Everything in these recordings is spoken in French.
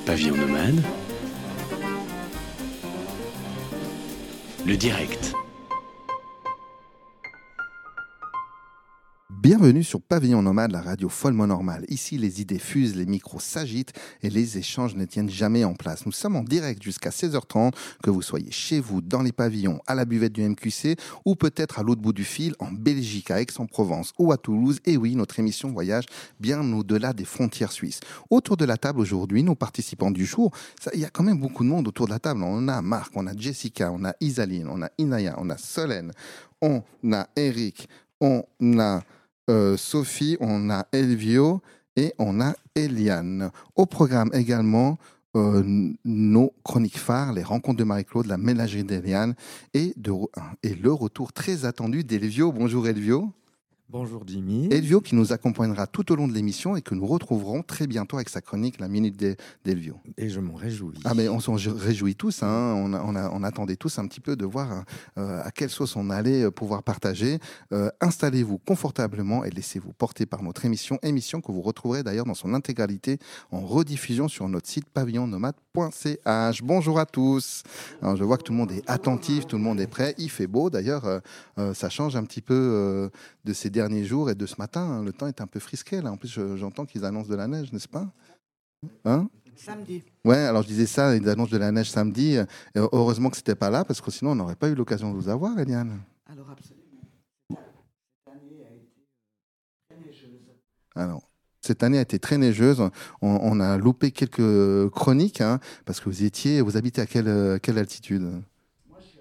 Pavillon nomade, le direct. Bienvenue sur Pavillon Nomade, la radio follement normale. Ici, les idées fusent, les micros s'agitent et les échanges ne tiennent jamais en place. Nous sommes en direct jusqu'à 16h30, que vous soyez chez vous, dans les pavillons, à la buvette du MQC ou peut-être à l'autre bout du fil, en Belgique, à Aix-en-Provence ou à Toulouse. Et oui, notre émission voyage bien au-delà des frontières suisses. Autour de la table aujourd'hui, nos participants du jour, il y a quand même beaucoup de monde autour de la table. On a Marc, on a Jessica, on a Isaline, on a Inaya, on a Solène, on a Eric, on a Sophie, on a Elvio et on a Eliane. Au programme également, nos chroniques phares, les rencontres de Marie-Claude, la ménagerie d'Eliane et le retour très attendu d'Elvio. Bonjour Elvio. Bonjour Jimmy. Elvio qui nous accompagnera tout au long de l'émission et que nous retrouverons très bientôt avec sa chronique La Minute d'Elvio. Et je m'en réjouis. Ah mais on s'en réjouit tous, hein. On attendait tous un petit peu de voir à quelle sauce on allait pouvoir partager. Installez-vous confortablement et laissez-vous porter par notre émission que vous retrouverez d'ailleurs dans son intégralité en rediffusion sur notre site pavillonnomade.ch. Bonjour à tous. Alors, je vois que tout le monde est attentif, tout le monde est prêt. Il fait beau d'ailleurs, ça change un petit peu de ces derniers jours et de ce matin, hein. Le temps est un peu frisqué là. En plus, j'entends qu'ils annoncent de la neige, n'est-ce pas? Hein? Samedi. Ouais, alors je disais ça, ils annoncent de la neige samedi. Heureusement que c'était pas là, parce que sinon on n'aurait pas eu l'occasion de vous avoir, Eliane. Alors absolument. Cette année a été très neigeuse. Alors, cette année a été très neigeuse. On a loupé quelques chroniques, hein, parce que vous habitez à quelle altitude? Moi, je suis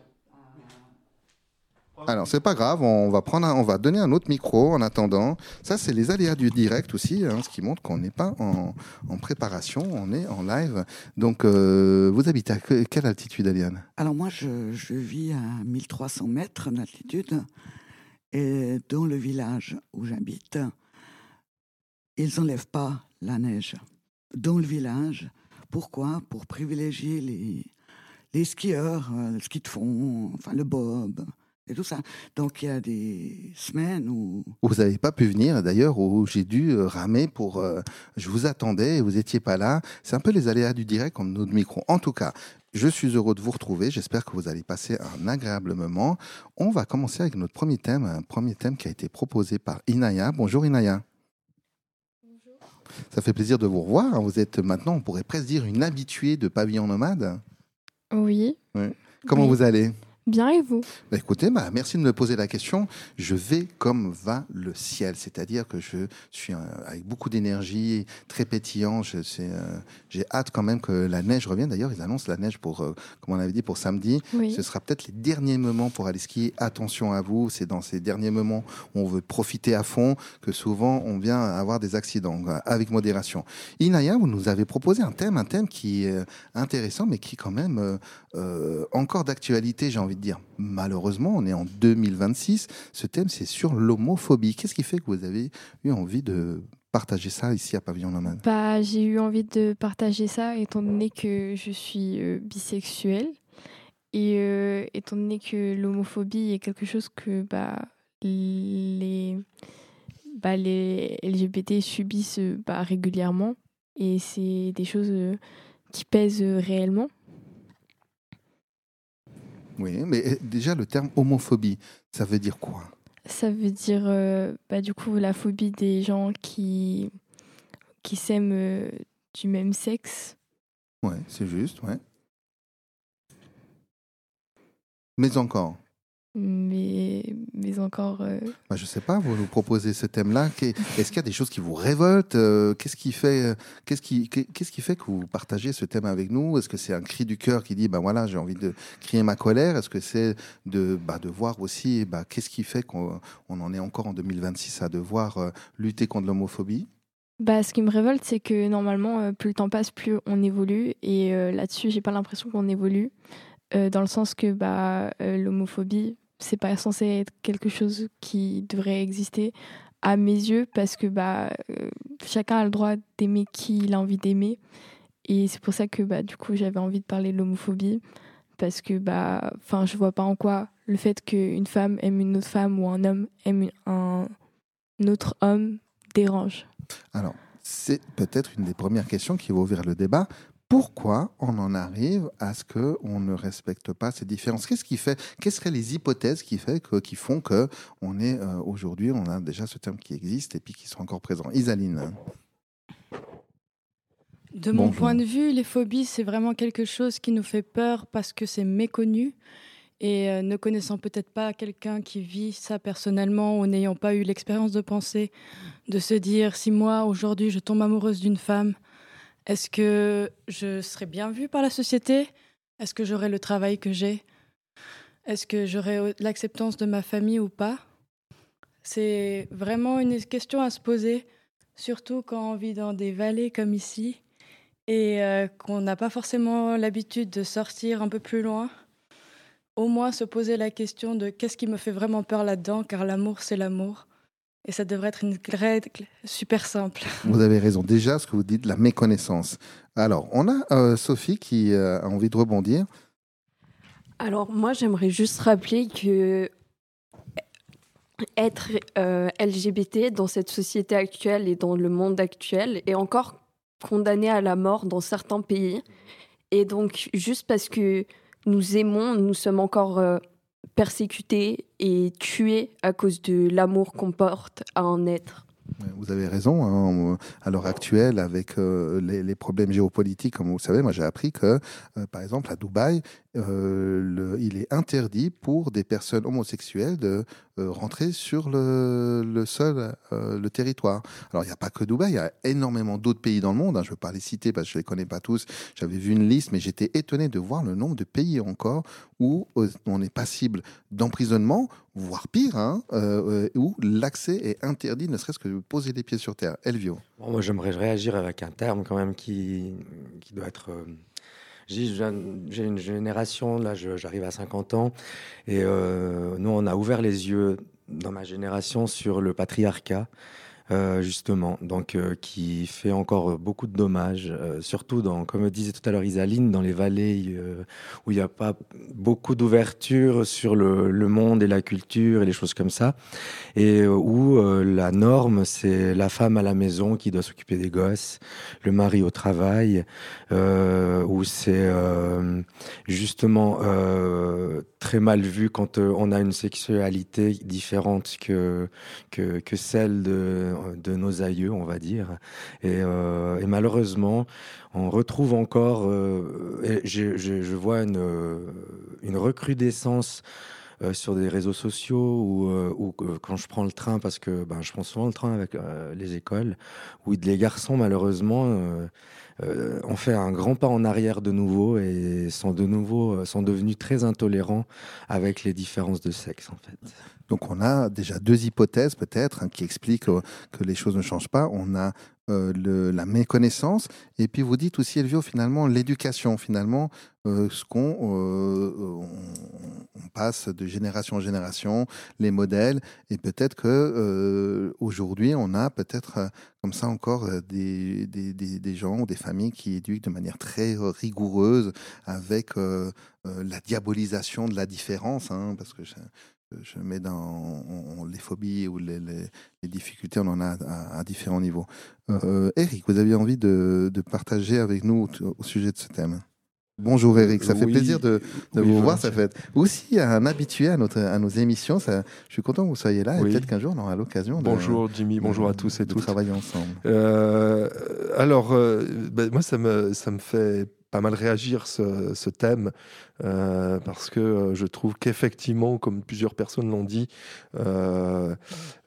Alors, c'est pas grave, on va donner un autre micro en attendant. Ça, c'est les aléas du direct aussi, hein, ce qui montre qu'on n'est pas en préparation, on est en live. Donc, vous habitez à quelle altitude, Eliane? Alors moi, je vis à 1300 mètres d'altitude et dans le village où j'habite, ils n'enlèvent pas la neige. Dans le village, pourquoi? Pour privilégier les skieurs, le ski de fond, enfin le bob et tout ça. Donc il y a des semaines où... Vous n'avez pas pu venir, d'ailleurs, où j'ai dû ramer pour... je vous attendais et vous n'étiez pas là. C'est un peu les aléas du direct comme notre micro. En tout cas, je suis heureux de vous retrouver. J'espère que vous allez passer un agréable moment. On va commencer avec notre premier thème, un premier thème qui a été proposé par Inaya. Bonjour Inaya. Bonjour. Ça fait plaisir de vous revoir. Vous êtes maintenant, on pourrait presque dire, une habituée de Pavillon Nomade. Oui. Ouais. Comment vous allez ? Bien, et vous? Écoutez, merci de me poser la question. Je vais comme va le ciel, c'est-à-dire que je suis avec beaucoup d'énergie, très pétillant. J'ai hâte quand même que la neige revienne. D'ailleurs, ils annoncent la neige pour, comme on avait dit, pour samedi. Oui. Ce sera peut-être les derniers moments pour aller skier. Attention à vous, c'est dans ces derniers moments où on veut profiter à fond que souvent on vient avoir des accidents, avec modération. Inaya, vous nous avez proposé un thème qui est intéressant, mais qui est quand même encore d'actualité, j'ai envie de dire. Malheureusement, on est en 2026. Ce thème, c'est sur l'homophobie. Qu'est-ce qui fait que vous avez eu envie de partager ça ici à Pavillon Nomade? J'ai eu envie de partager ça étant donné que je suis bisexuelle et étant donné que l'homophobie est quelque chose que les LGBT subissent régulièrement et c'est des choses qui pèsent réellement. Oui, mais déjà, le terme homophobie, ça veut dire quoi? Ça veut dire, du coup, la phobie des gens qui s'aiment du même sexe. Ouais, c'est juste, ouais. Mais encore. Mais encore... Je sais pas, vous nous proposez ce thème-là. Est-ce qu'il y a des choses qui vous révoltent? Qu'est-ce qui fait que vous partagez ce thème avec nous? Est-ce que c'est un cri du cœur qui dit, voilà, j'ai envie de crier ma colère? Est-ce que c'est de voir aussi, qu'est-ce qui fait qu'on en est encore en 2026 à devoir lutter contre l'homophobie? Ce qui me révolte, c'est que normalement, plus le temps passe, plus on évolue. Et là-dessus, j'ai pas l'impression qu'on évolue. Dans le sens que l'homophobie, c'est pas censé être quelque chose qui devrait exister à mes yeux, parce que chacun a le droit d'aimer qui il a envie d'aimer. Et c'est pour ça que du coup, j'avais envie de parler de l'homophobie, parce que je vois pas en quoi le fait qu'une femme aime une autre femme ou un homme aime un autre homme dérange. Alors, c'est peut-être une des premières questions qui va ouvrir le débat. Pourquoi on en arrive à ce qu'on ne respecte pas ces différences? Qu'est-ce qui fait, quelles seraient les hypothèses qui font que on est aujourd'hui, on a déjà ce terme qui existe et puis qui sont encore présents? Isaline. De mon Bonjour. point de vue, les phobies, c'est vraiment quelque chose qui nous fait peur parce que c'est méconnu. Et ne connaissant peut-être pas quelqu'un qui vit ça personnellement ou n'ayant pas eu l'expérience de penser, de se dire si moi, aujourd'hui, je tombe amoureuse d'une femme, est-ce que je serai bien vue par la société? Est-ce que j'aurai le travail que j'ai? Est-ce que j'aurai l'acceptance de ma famille ou pas? C'est vraiment une question à se poser, surtout quand on vit dans des vallées comme ici et qu'on n'a pas forcément l'habitude de sortir un peu plus loin. Au moins se poser la question de qu'est-ce qui me fait vraiment peur là-dedans, car l'amour, c'est l'amour. Et ça devrait être une règle super simple. Vous avez raison. Déjà, ce que vous dites, la méconnaissance. Alors, on a Sophie qui a envie de rebondir. Alors moi j'aimerais juste rappeler que être LGBT dans cette société actuelle et dans le monde actuel est encore condamné à la mort dans certains pays. Et donc juste parce que nous aimons, nous sommes encore persécutés et tués à cause de l'amour qu'on porte à un être. Vous avez raison. Hein, à l'heure actuelle, avec les problèmes géopolitiques, comme vous le savez, moi j'ai appris que, par exemple, à Dubaï, il est interdit pour des personnes homosexuelles de rentrer sur le sol, le territoire. Alors, il n'y a pas que Dubaï, il y a énormément d'autres pays dans le monde. Hein, je ne veux pas les citer parce que je ne les connais pas tous. J'avais vu une liste, mais j'étais étonné de voir le nombre de pays encore où on est passible d'emprisonnement, voire pire, hein, où l'accès est interdit, ne serait-ce que de poser les pieds sur terre. Elvio. Bon, moi, j'aimerais réagir avec un terme quand même qui doit être... J'ai une génération, là j'arrive à 50 ans, et nous on a ouvert les yeux dans ma génération sur le patriarcat, justement, donc qui fait encore beaucoup de dommages, surtout dans, comme disait tout à l'heure Isaline, dans les vallées où il n'y a pas beaucoup d'ouverture sur le monde et la culture et les choses comme ça, et où la norme c'est la femme à la maison qui doit s'occuper des gosses, le mari au travail, où c'est justement très mal vu quand on a une sexualité différente que celle de nos aïeux, on va dire. Et malheureusement, on retrouve encore, et je vois une recrudescence sur des réseaux sociaux ou quand je prends le train, parce que je prends souvent le train avec les écoles, où les garçons, malheureusement, ont fait un grand pas en arrière de nouveau et sont devenus très intolérants avec les différences de sexe, en fait. Donc on a déjà deux hypothèses peut-être qui expliquent que les choses ne changent pas. On a la méconnaissance et puis vous dites aussi, Elvio, finalement l'éducation, finalement ce on passe de génération en génération, les modèles, et peut-être que aujourd'hui on a peut-être comme ça encore des gens ou des familles qui éduquent de manière très rigoureuse avec la diabolisation de la différence, hein, parce que je mets dans les phobies ou les difficultés, on en a à différents niveaux. Eric, vous aviez envie de partager avec nous au sujet de ce thème. Bonjour Eric, ça fait plaisir de vous voir. Ça fait aussi un habitué à nos émissions. Je suis content que vous soyez là et peut-être qu'un jour on aura l'occasion Bonjour Jimmy, bonjour à tous et toutes. Travailler ensemble. Moi ça me fait pas mal réagir ce thème parce que je trouve qu'effectivement, comme plusieurs personnes l'ont dit, on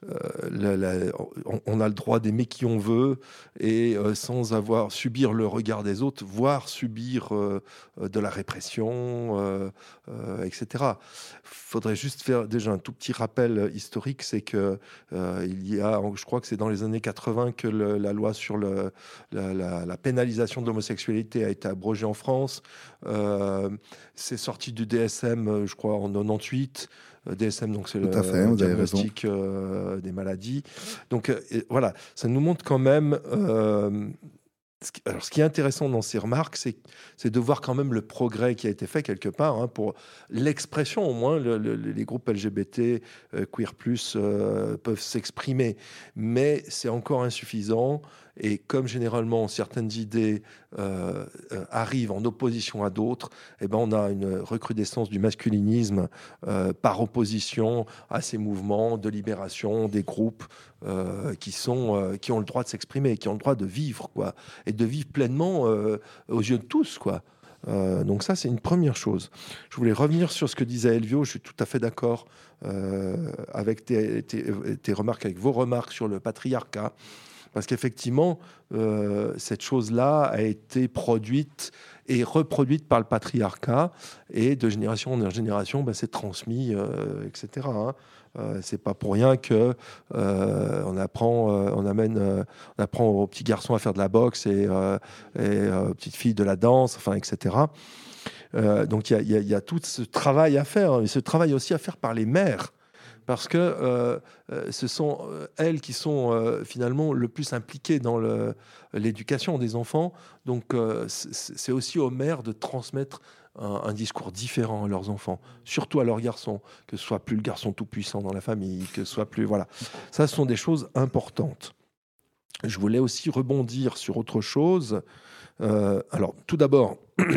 a le droit d'aimer qui on veut et sans avoir subir le regard des autres, voire subir de la répression, etc. Faudrait juste faire déjà un tout petit rappel historique, c'est que je crois que c'est dans les années 80 que la loi sur la pénalisation de l'homosexualité a été abrogée en France. C'est sorti du DSM, je crois, en 98. DSM, donc c'est le diagnostic des maladies. Donc voilà, ça nous montre quand même Alors, ce qui est intéressant dans ces remarques, c'est de voir quand même le progrès qui a été fait quelque part, hein, pour l'expression au moins. Les groupes LGBT, queer plus, peuvent s'exprimer, mais c'est encore insuffisant. Et comme généralement certaines idées arrivent en opposition à d'autres, eh ben on a une recrudescence du masculinisme par opposition à ces mouvements de libération des groupes qui ont le droit de s'exprimer, qui ont le droit de vivre, quoi, et de vivre pleinement aux yeux de tous, quoi. Donc ça, c'est une première chose. Je voulais revenir sur ce que disait Elvio. Je suis tout à fait d'accord avec tes remarques, avec vos remarques sur le patriarcat. Parce qu'effectivement, cette chose-là a été produite et reproduite par le patriarcat, et de génération en génération, c'est transmis, etc. Hein. C'est pas pour rien que on apprend aux petits garçons à faire de la boxe et aux petites filles de la danse, enfin, etc. Donc il y a tout ce travail à faire, et ce travail aussi à faire par les mères. Parce que ce sont elles qui sont finalement le plus impliquées dans l'éducation des enfants. Donc c'est aussi aux mères de transmettre un discours différent à leurs enfants, surtout à leurs garçons, que ce soit plus le garçon tout puissant dans la famille, que ce soit plus... Voilà. Ça, ce sont des choses importantes. Je voulais aussi rebondir sur autre chose. Alors, tout d'abord...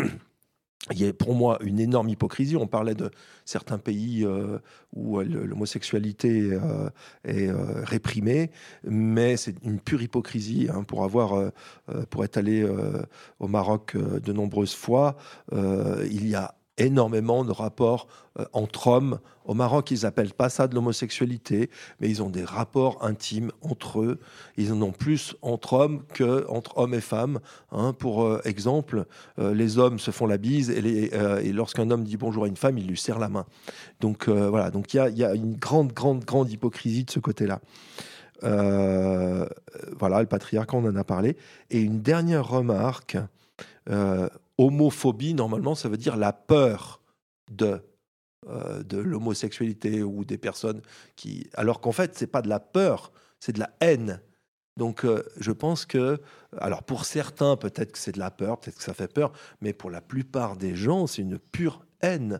Il y a pour moi une énorme hypocrisie. On parlait de certains pays où l'homosexualité est réprimée, mais c'est une pure hypocrisie. Hein, pour être allé au Maroc de nombreuses fois, il y a énormément de rapports entre hommes. Au Maroc, ils n'appellent pas ça de l'homosexualité, mais ils ont des rapports intimes entre eux. Ils en ont plus entre hommes qu'entre hommes et femmes. Hein. Pour exemple, les hommes se font la bise, et lorsqu'un homme dit bonjour à une femme, il lui serre la main. Donc voilà, donc il y a une grande hypocrisie de ce côté-là. Voilà, le patriarcat, on en a parlé. Et une dernière remarque, homophobie, normalement, ça veut dire la peur de l'homosexualité ou des personnes qui... Alors qu'en fait, c'est pas de la peur, c'est de la haine. Donc, je pense que... Alors, pour certains, peut-être que c'est de la peur, peut-être que ça fait peur, mais pour la plupart des gens, c'est une pure haine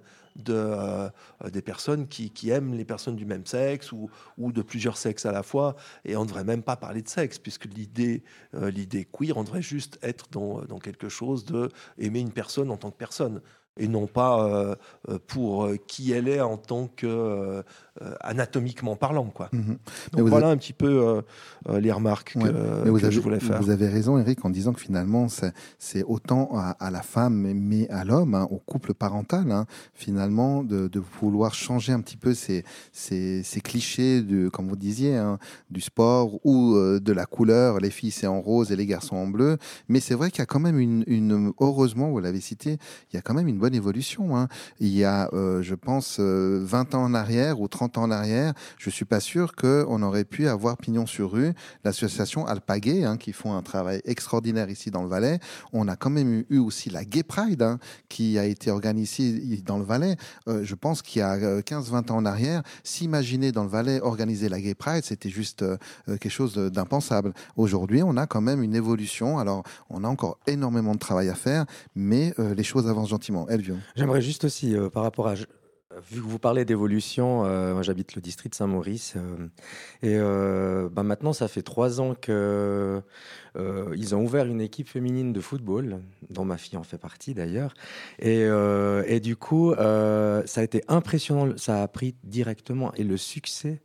des personnes qui aiment les personnes du même sexe ou de plusieurs sexes à la fois. Et on ne devrait même pas parler de sexe, puisque l'idée queer, on devrait juste être dans quelque chose de aimer une personne en tant que personne, et non pas pour qui elle est en tant que anatomiquement parlant, quoi. Donc voilà un petit peu les remarques que je voulais faire. Vous avez raison, Eric, en disant que finalement c'est autant à la femme mais à l'homme, hein, au couple parental, hein, finalement de vouloir changer un petit peu ces clichés comme vous disiez, hein, du sport ou de la couleur. Les filles c'est en rose et les garçons en bleu. Mais c'est vrai qu'il y a quand même heureusement, vous l'avez cité, il y a quand même une bonne évolution. Hein. Il y a, je pense, 20 ans en arrière ou 30 ans en arrière, je suis pas sûr qu'on aurait pu avoir pignon sur rue. L'association Alpagay, hein, qui font un travail extraordinaire ici dans le Valais. On a quand même eu aussi la Gay Pride, hein, qui a été organisée dans le Valais. Je pense qu'il y a 15-20 ans en arrière, s'imaginer dans le Valais organiser la Gay Pride, c'était juste quelque chose d'impensable. Aujourd'hui, on a quand même une évolution. Alors, on a encore énormément de travail à faire, mais les choses avancent gentiment. Elvio. J'aimerais juste aussi, par rapport à... Vu que vous parlez d'évolution, moi j'habite le district de Saint-Maurice, et maintenant ça fait 3 ans que ils ont ouvert une équipe féminine de football, dont ma fille en fait partie d'ailleurs, et du coup ça a été impressionnant, ça a pris directement, et le succès.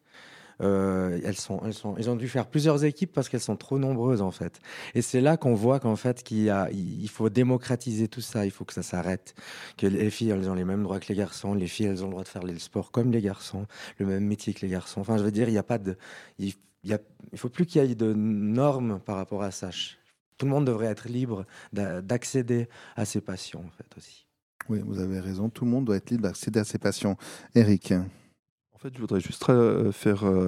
Ils ont dû faire plusieurs équipes parce qu'elles sont trop nombreuses en fait. Et c'est là qu'on voit qu'en fait il faut démocratiser tout ça, il faut que ça s'arrête, que les filles elles ont les mêmes droits que les garçons, les filles elles ont le droit de faire le sport comme les garçons, le même métier que les garçons. Enfin je veux dire, il faut plus qu'il y ait de normes par rapport à ça. Tout le monde devrait être libre d'accéder à ses passions en fait aussi. Oui, vous avez raison, tout le monde doit être libre d'accéder à ses passions. Eric. En fait, je voudrais juste faire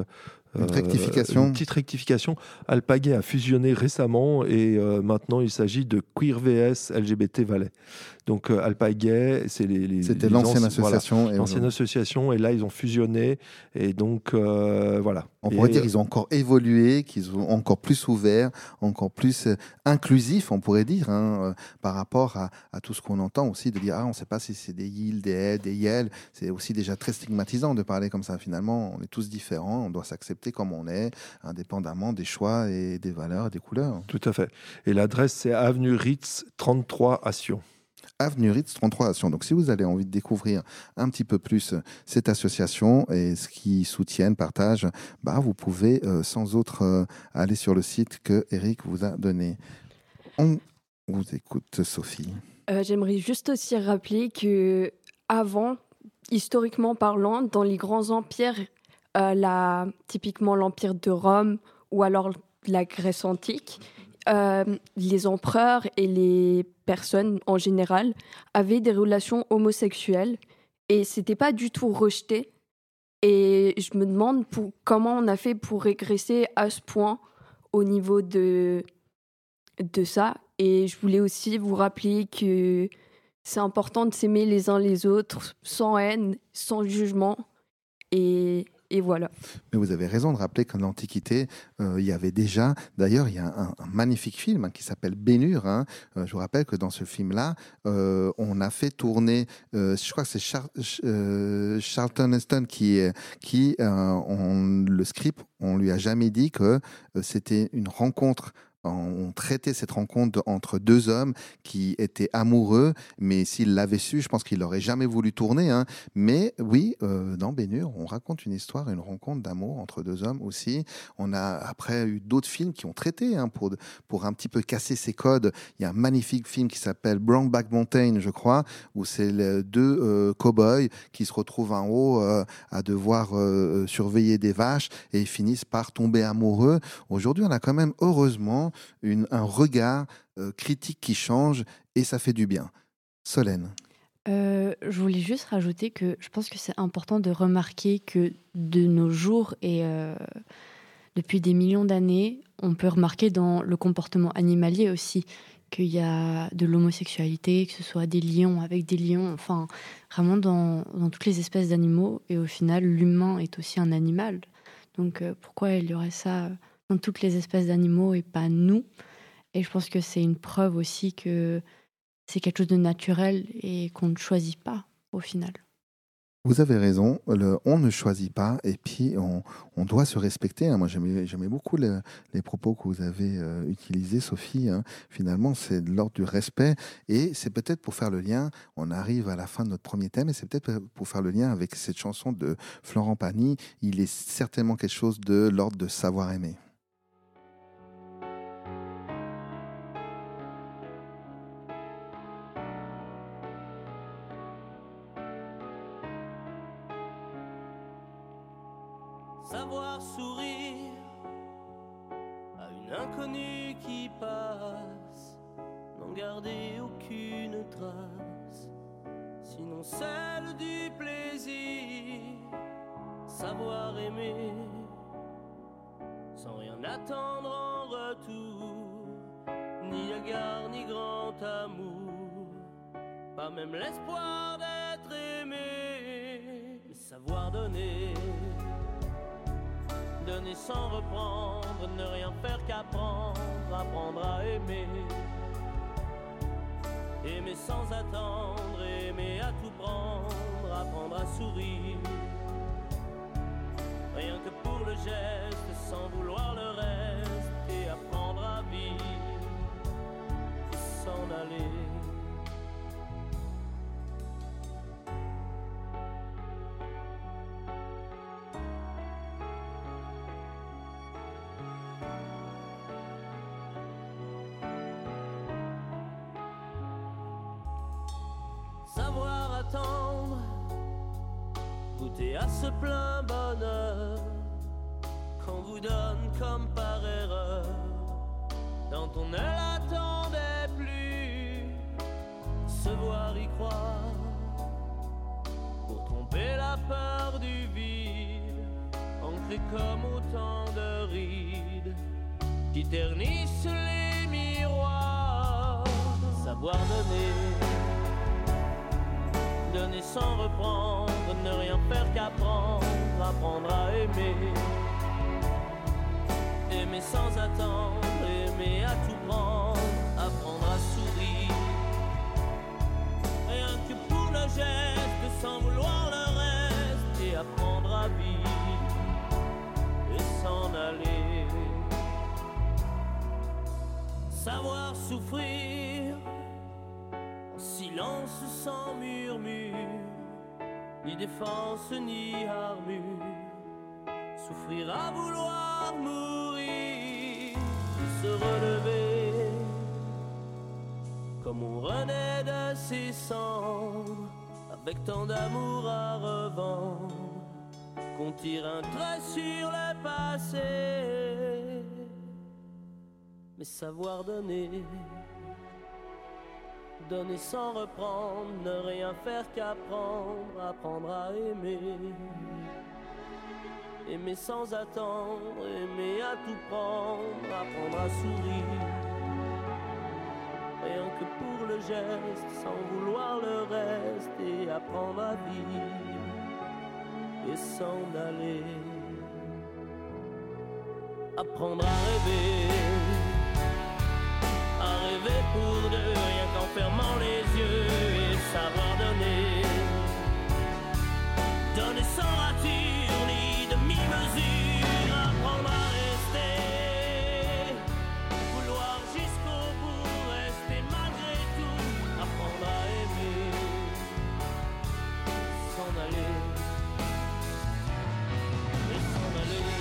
Une rectification. Une petite rectification. Alpaguet a fusionné récemment et maintenant il s'agit de Queer VS LGBT Valais. Donc Alpaguet, c'est c'était l'ancienne association. Voilà, l'ancienne association, et là ils ont fusionné et donc voilà. On pourrait dire qu'ils ont encore évolué, qu'ils sont encore plus ouverts, encore plus inclusifs, on pourrait dire, par rapport à tout ce qu'on entend aussi, de dire on ne sait pas si c'est des ils, des elles, des yel. C'est aussi déjà très stigmatisant de parler comme ça. Finalement, on est tous différents, on doit s'accepter comme on est, indépendamment des choix et des valeurs et des couleurs. Tout à fait. Et l'adresse, c'est avenue Ritz 33 à Sion. Avenue Ritz 33 à Sion. Donc, si vous avez envie de découvrir un petit peu plus cette association et ce qu'ils soutiennent, partagent, vous pouvez sans autre aller sur le site que Eric vous a donné. On vous écoute, Sophie. J'aimerais juste aussi rappeler que avant, historiquement parlant, dans les grands empires, typiquement l'Empire de Rome ou alors la Grèce antique, les empereurs et les personnes en général avaient des relations homosexuelles et c'était pas du tout rejeté. Et je me demande comment on a fait pour régresser à ce point au niveau de ça. Et je voulais aussi vous rappeler que c'est important de s'aimer les uns les autres sans haine, sans jugement. Et voilà. Mais vous avez raison de rappeler qu'en l'Antiquité, il y avait déjà... D'ailleurs, il y a un magnifique film qui s'appelle Ben-Hur. Je vous rappelle que dans ce film-là, on a fait tourner... je crois que c'est Charlton Heston le script, on lui a jamais dit que c'était une rencontre... On traitait cette rencontre entre deux hommes qui étaient amoureux, mais s'il l'avait su, je pense qu'il n'aurait jamais voulu tourner. Mais oui, dans Ben-Hur, on raconte une histoire, une rencontre d'amour entre deux hommes aussi. On a après eu d'autres films qui ont traité pour un petit peu casser ces codes. Il y a un magnifique film qui s'appelle Brokeback Mountain, je crois, où c'est les deux cow-boys qui se retrouvent en haut à devoir surveiller des vaches et ils finissent par tomber amoureux. Aujourd'hui, on a quand même, heureusement, un regard critique qui change et ça fait du bien. Solène. Je voulais juste rajouter que je pense que c'est important de remarquer que de nos jours et depuis des millions d'années, on peut remarquer dans le comportement animalier aussi qu'il y a de l'homosexualité, que ce soit des lions avec des lions, enfin vraiment dans toutes les espèces d'animaux. Et au final, l'humain est aussi un animal. Donc pourquoi il y aurait ça dans toutes les espèces d'animaux et pas nous? Et je pense que c'est une preuve aussi que c'est quelque chose de naturel et qu'on ne choisit pas au final. Vous avez raison, on ne choisit pas et puis on doit se respecter. Moi, j'aimais beaucoup les propos que vous avez utilisés, Sophie. Finalement, c'est de l'ordre du respect et c'est peut-être pour faire le lien, on arrive à la fin de notre premier thème et c'est peut-être pour faire le lien avec cette chanson de Florent Pagny. Il est certainement quelque chose de l'ordre de savoir aimer. Savoir sourire à une inconnue qui passe, n'en garder aucune trace, sinon celle du plaisir. Savoir aimer sans rien attendre en retour, ni égard ni grand amour, pas même l'espoir d'être aimé. Mais savoir donner sans reprendre, ne rien faire qu'apprendre, apprendre à aimer. Aimer sans attendre, aimer à tout prendre, apprendre à sourire. Rien que pour le geste, sans vouloir le reste, et apprendre à vivre, et s'en aller. Savoir attendre, goûter à ce plein bonheur qu'on vous donne comme par erreur, quand on ne l'attendait plus. Se voir y croire, pour tromper la peur du vide, en fait comme autant de rides qui ternissent les miroirs. Savoir donner sans reprendre, ne rien faire qu'apprendre, apprendre à aimer. Aimer sans attendre, aimer à tout prendre, apprendre à sourire. Rien que pour le geste, sans vouloir le reste, et apprendre à vivre et s'en aller. Savoir souffrir, en silence sans murmure, ni défense ni armure. Souffrir à vouloir mourir, se relever, comme on renaît de ses cendres, avec tant d'amour à revendre, qu'on tire un trait sur le passé. Mais savoir donner sans reprendre, ne rien faire qu'apprendre, apprendre à aimer. Aimer sans attendre, aimer à tout prendre, apprendre à sourire. Rien que pour le geste, sans vouloir le reste, et apprendre à vivre et s'en aller. Apprendre à rêver pour deux, rien qu'en fermant les yeux, et savoir donner sans rature ni demi-mesure, apprendre à rester, vouloir jusqu'au bout, rester malgré tout, apprendre à aimer, s'en aller, et s'en aller.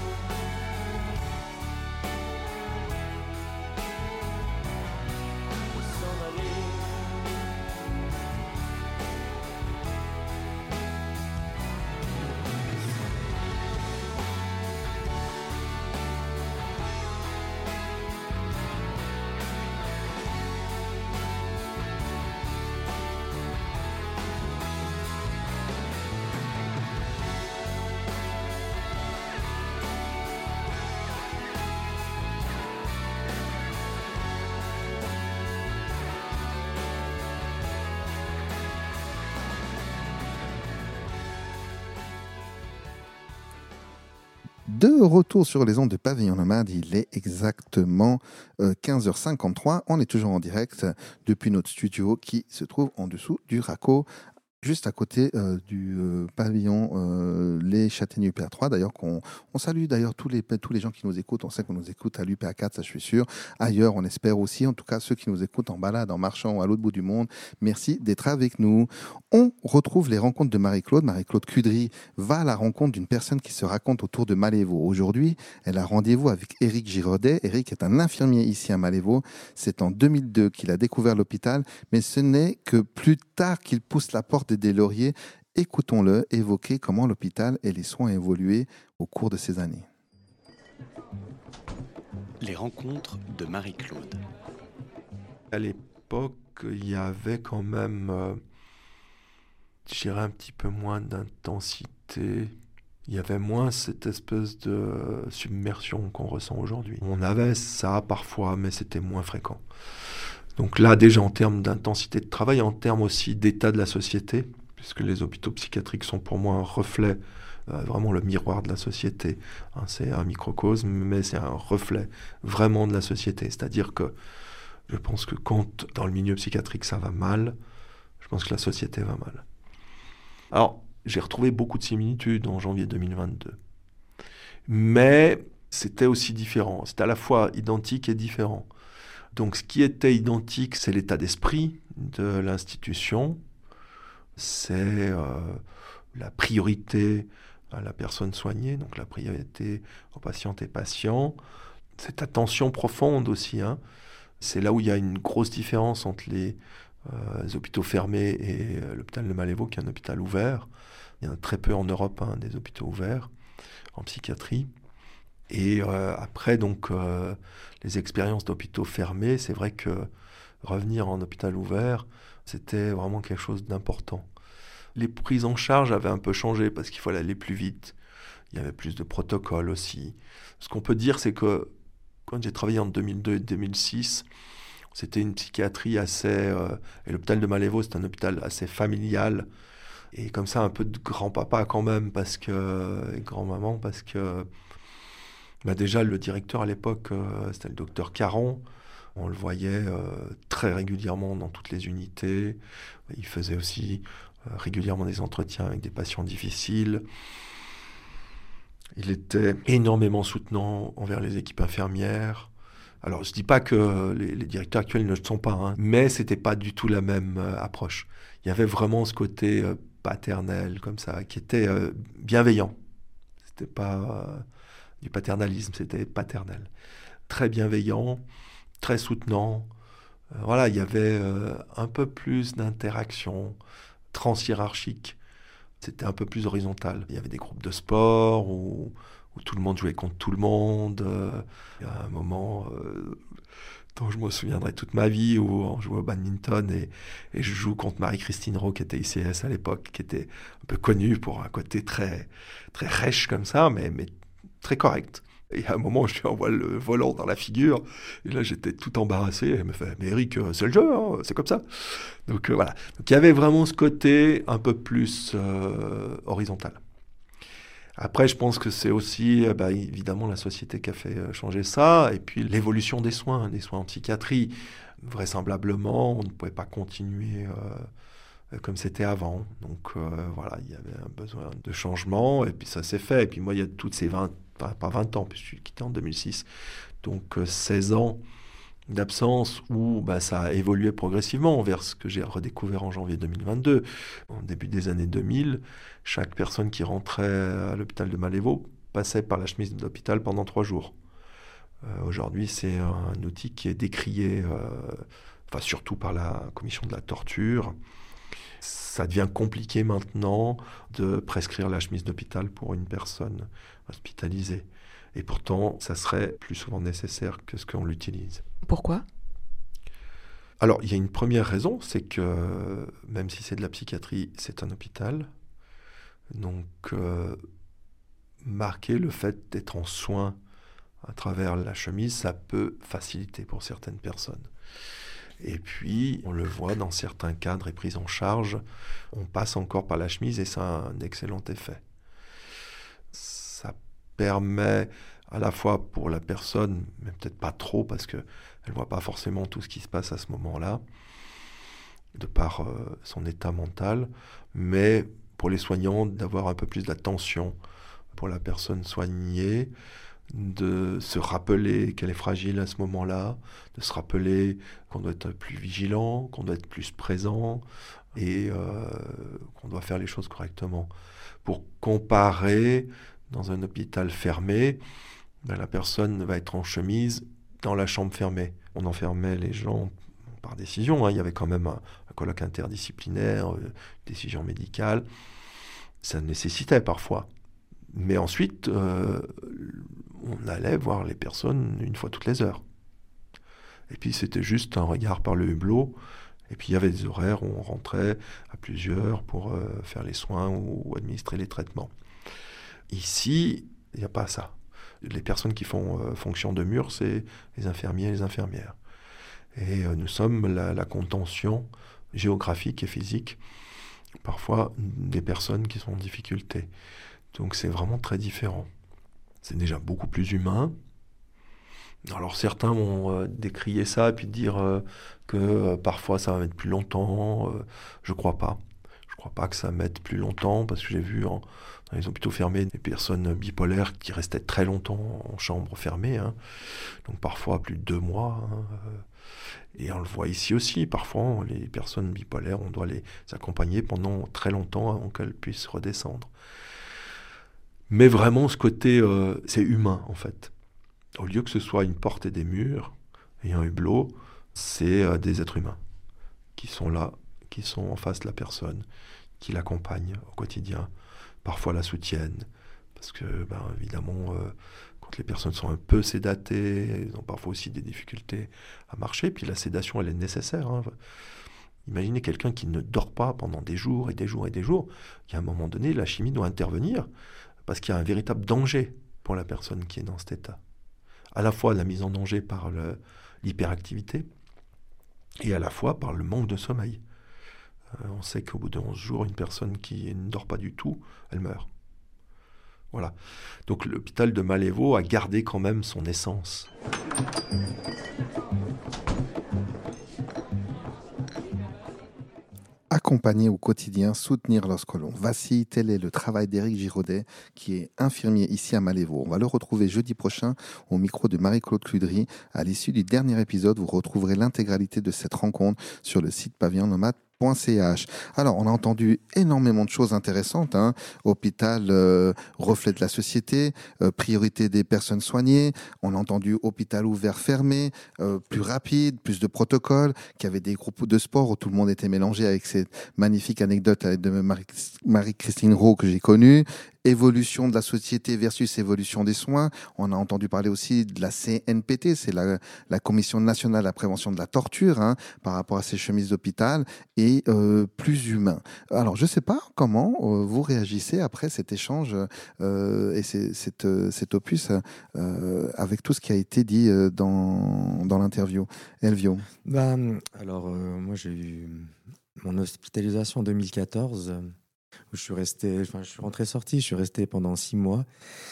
De retour sur les ondes de Pavillon Nomade, il est exactement 15h53. On est toujours en direct depuis notre studio qui se trouve en dessous du Raco, juste à côté du pavillon Les Châtaigniers UPA3. D'ailleurs, on salue d'ailleurs tous les gens qui nous écoutent. On sait qu'on nous écoute à l'UPA4, ça je suis sûr. Ailleurs, on espère aussi, en tout cas ceux qui nous écoutent en balade, en marchant ou à l'autre bout du monde. Merci d'être avec nous. On retrouve les rencontres de Marie-Claude. Marie-Claude Cudry va à la rencontre d'une personne qui se raconte autour de Malévo. Aujourd'hui, elle a rendez-vous avec Éric Giraudet. Éric est un infirmier ici à Malévo. C'est en 2002 qu'il a découvert l'hôpital, mais ce n'est que plus tard qu'il pousse la porte des Lauriers. Écoutons-le évoquer comment l'hôpital et les soins ont évolué au cours de ces années. Les rencontres de Marie-Claude. À l'époque, il y avait quand même, je dirais, un petit peu moins d'intensité. Il y avait moins cette espèce de submersion qu'on ressent aujourd'hui. On avait ça parfois, mais c'était moins fréquent. Donc là, déjà en termes d'intensité de travail, en termes aussi d'état de la société, puisque les hôpitaux psychiatriques sont pour moi un reflet, vraiment le miroir de la société. C'est un microcosme, mais c'est un reflet vraiment de la société. C'est-à-dire que je pense que quand dans le milieu psychiatrique ça va mal, je pense que la société va mal. Alors, j'ai retrouvé beaucoup de similitudes en janvier 2022. Mais c'était aussi différent. C'était à la fois identique et différent. Donc ce qui était identique, c'est l'état d'esprit de l'institution, c'est la priorité à la personne soignée, donc la priorité aux patientes et patients, cette attention profonde aussi. C'est là où il y a une grosse différence entre les hôpitaux fermés et l'hôpital de Malévo, qui est un hôpital ouvert. Il y en a très peu en Europe, des hôpitaux ouverts en psychiatrie. Et après, donc, les expériences d'hôpitaux fermés, c'est vrai que revenir en hôpital ouvert, c'était vraiment quelque chose d'important. Les prises en charge avaient un peu changé parce qu'il fallait aller plus vite. Il y avait plus de protocoles aussi. Ce qu'on peut dire, c'est que quand j'ai travaillé en 2002 et 2006, c'était une psychiatrie assez... et l'hôpital de Malévo, c'est un hôpital assez familial. Et comme ça, un peu de grand-papa quand même, et grand-maman, parce que déjà, le directeur à l'époque, c'était le docteur Caron. On le voyait très régulièrement dans toutes les unités. Il faisait aussi régulièrement des entretiens avec des patients difficiles. Il était énormément soutenant envers les équipes infirmières. Alors, je ne dis pas que les directeurs actuels ne le sont pas, hein, mais ce n'était pas du tout la même approche. Il y avait vraiment ce côté paternel, comme ça, qui était bienveillant. Ce n'était pas du paternalisme, c'était paternel. Très bienveillant, très soutenant. Voilà, il y avait un peu plus d'interaction transhiérarchique. C'était un peu plus horizontal. Il y avait des groupes de sport où tout le monde jouait contre tout le monde. Il y a un moment dont je me souviendrai toute ma vie où on jouait au badminton et je joue contre Marie-Christine Rowe, qui était ICS à l'époque, qui était un peu connue pour un côté très, très rêche comme ça, mais très correct. Et à un moment, je lui envoie le volant dans la figure. Et là, j'étais tout embarrassé. Elle me fait « Mais Eric, c'est le jeu, hein, c'est comme ça. » Donc voilà. Donc il y avait vraiment ce côté un peu plus horizontal. Après, je pense que c'est aussi, évidemment, la société qui a fait changer ça. Et puis l'évolution des soins en psychiatrie. Vraisemblablement, on ne pouvait pas continuer comme c'était avant. Donc voilà, il y avait un besoin de changement. Et puis ça s'est fait. Et puis moi, il y a toutes ces pas 20 ans, puisque je suis quitté en 2006, donc 16 ans d'absence où ça a évolué progressivement vers ce que j'ai redécouvert en janvier 2022. Au début des années 2000, chaque personne qui rentrait à l'hôpital de Malévo passait par la chemise de l'hôpital pendant 3 jours. Aujourd'hui, c'est un outil qui est décrié, surtout par la commission de la torture. Ça devient compliqué maintenant de prescrire la chemise d'hôpital pour une personne hospitalisée. Et pourtant, ça serait plus souvent nécessaire que ce qu'on l'utilise. Pourquoi ? Alors, il y a une première raison, c'est que même si c'est de la psychiatrie, c'est un hôpital. Donc, marquer le fait d'être en soins à travers la chemise, ça peut faciliter pour certaines personnes. Et puis, on le voit dans certains cadres et prises en charge, on passe encore par la chemise et ça a un excellent effet. Ça permet à la fois pour la personne, mais peut-être pas trop parce qu'elle ne voit pas forcément tout ce qui se passe à ce moment-là, de par son état mental, mais pour les soignants, d'avoir un peu plus d'attention pour la personne soignée, de se rappeler qu'elle est fragile à ce moment-là, de se rappeler qu'on doit être plus vigilant, qu'on doit être plus présent et qu'on doit faire les choses correctement. Pour comparer, dans un hôpital fermé, la personne va être en chemise dans la chambre fermée. On enfermait les gens par décision, hein. Il y avait quand même un colloque interdisciplinaire, décision médicale. Ça nécessitait parfois. Mais ensuite, on allait voir les personnes une fois toutes les heures. Et puis c'était juste un regard par le hublot. Et puis il y avait des horaires où on rentrait à plusieurs pour faire les soins ou administrer les traitements. Ici, il n'y a pas ça. Les personnes qui font fonction de mur, c'est les infirmiers et les infirmières. Et nous sommes la contention géographique et physique, parfois des personnes qui sont en difficulté. Donc c'est vraiment très différent. C'est déjà beaucoup plus humain. Alors certains vont décrier ça et puis dire que parfois ça va mettre plus longtemps. Je crois pas. Je crois pas que ça mette plus longtemps parce que j'ai vu dans les hôpitaux fermés des personnes bipolaires qui restaient très longtemps en chambre fermée. Hein. Donc parfois plus de 2 mois. Hein. Et on le voit ici aussi. Parfois les personnes bipolaires, on doit les accompagner pendant très longtemps avant qu'elles puissent redescendre. Mais vraiment, ce côté, c'est humain, en fait. Au lieu que ce soit une porte et des murs, et un hublot, c'est des êtres humains qui sont là, qui sont en face de la personne, qui l'accompagnent au quotidien, parfois la soutiennent. Parce que, évidemment, quand les personnes sont un peu sédatées, elles ont parfois aussi des difficultés à marcher, puis la sédation, elle est nécessaire. Hein. Imaginez quelqu'un qui ne dort pas pendant des jours et des jours et des jours. Il y a un moment donné, la chimie doit intervenir parce qu'il y a un véritable danger pour la personne qui est dans cet état. À la fois la mise en danger par l'hyperactivité et à la fois par le manque de sommeil. On sait qu'au bout de 11 jours, une personne qui ne dort pas du tout, elle meurt. Voilà. Donc l'hôpital de Malévo a gardé quand même son essence. Accompagner au quotidien, soutenir lorsque l'on vacille, tel est le travail d'Éric Giraudet, qui est infirmier ici à Malévo. On va le retrouver jeudi prochain au micro de Marie-Claude Cludry. À l'issue du dernier épisode, vous retrouverez l'intégralité de cette rencontre sur le site pavillonnomade.ch. Alors, on a entendu énormément de choses intéressantes. Hôpital, reflet de la société, priorité des personnes soignées. On a entendu hôpital ouvert, fermé, plus rapide, plus de protocoles, qu'il y avait des groupes de sport où tout le monde était mélangé, avec cette magnifique anecdote de Marie-Christine Rowe que j'ai connue. Évolution de la société versus évolution des soins. On a entendu parler aussi de la CNPT, c'est la Commission nationale de la prévention de la torture, par rapport à ces chemises d'hôpital, et plus humain. Alors, je ne sais pas comment vous réagissez après cet échange et cet opus avec tout ce qui a été dit dans l'interview. Elvio. Moi, j'ai eu mon hospitalisation en 2014. Où je suis rentré-sorti, je suis resté pendant 6 mois.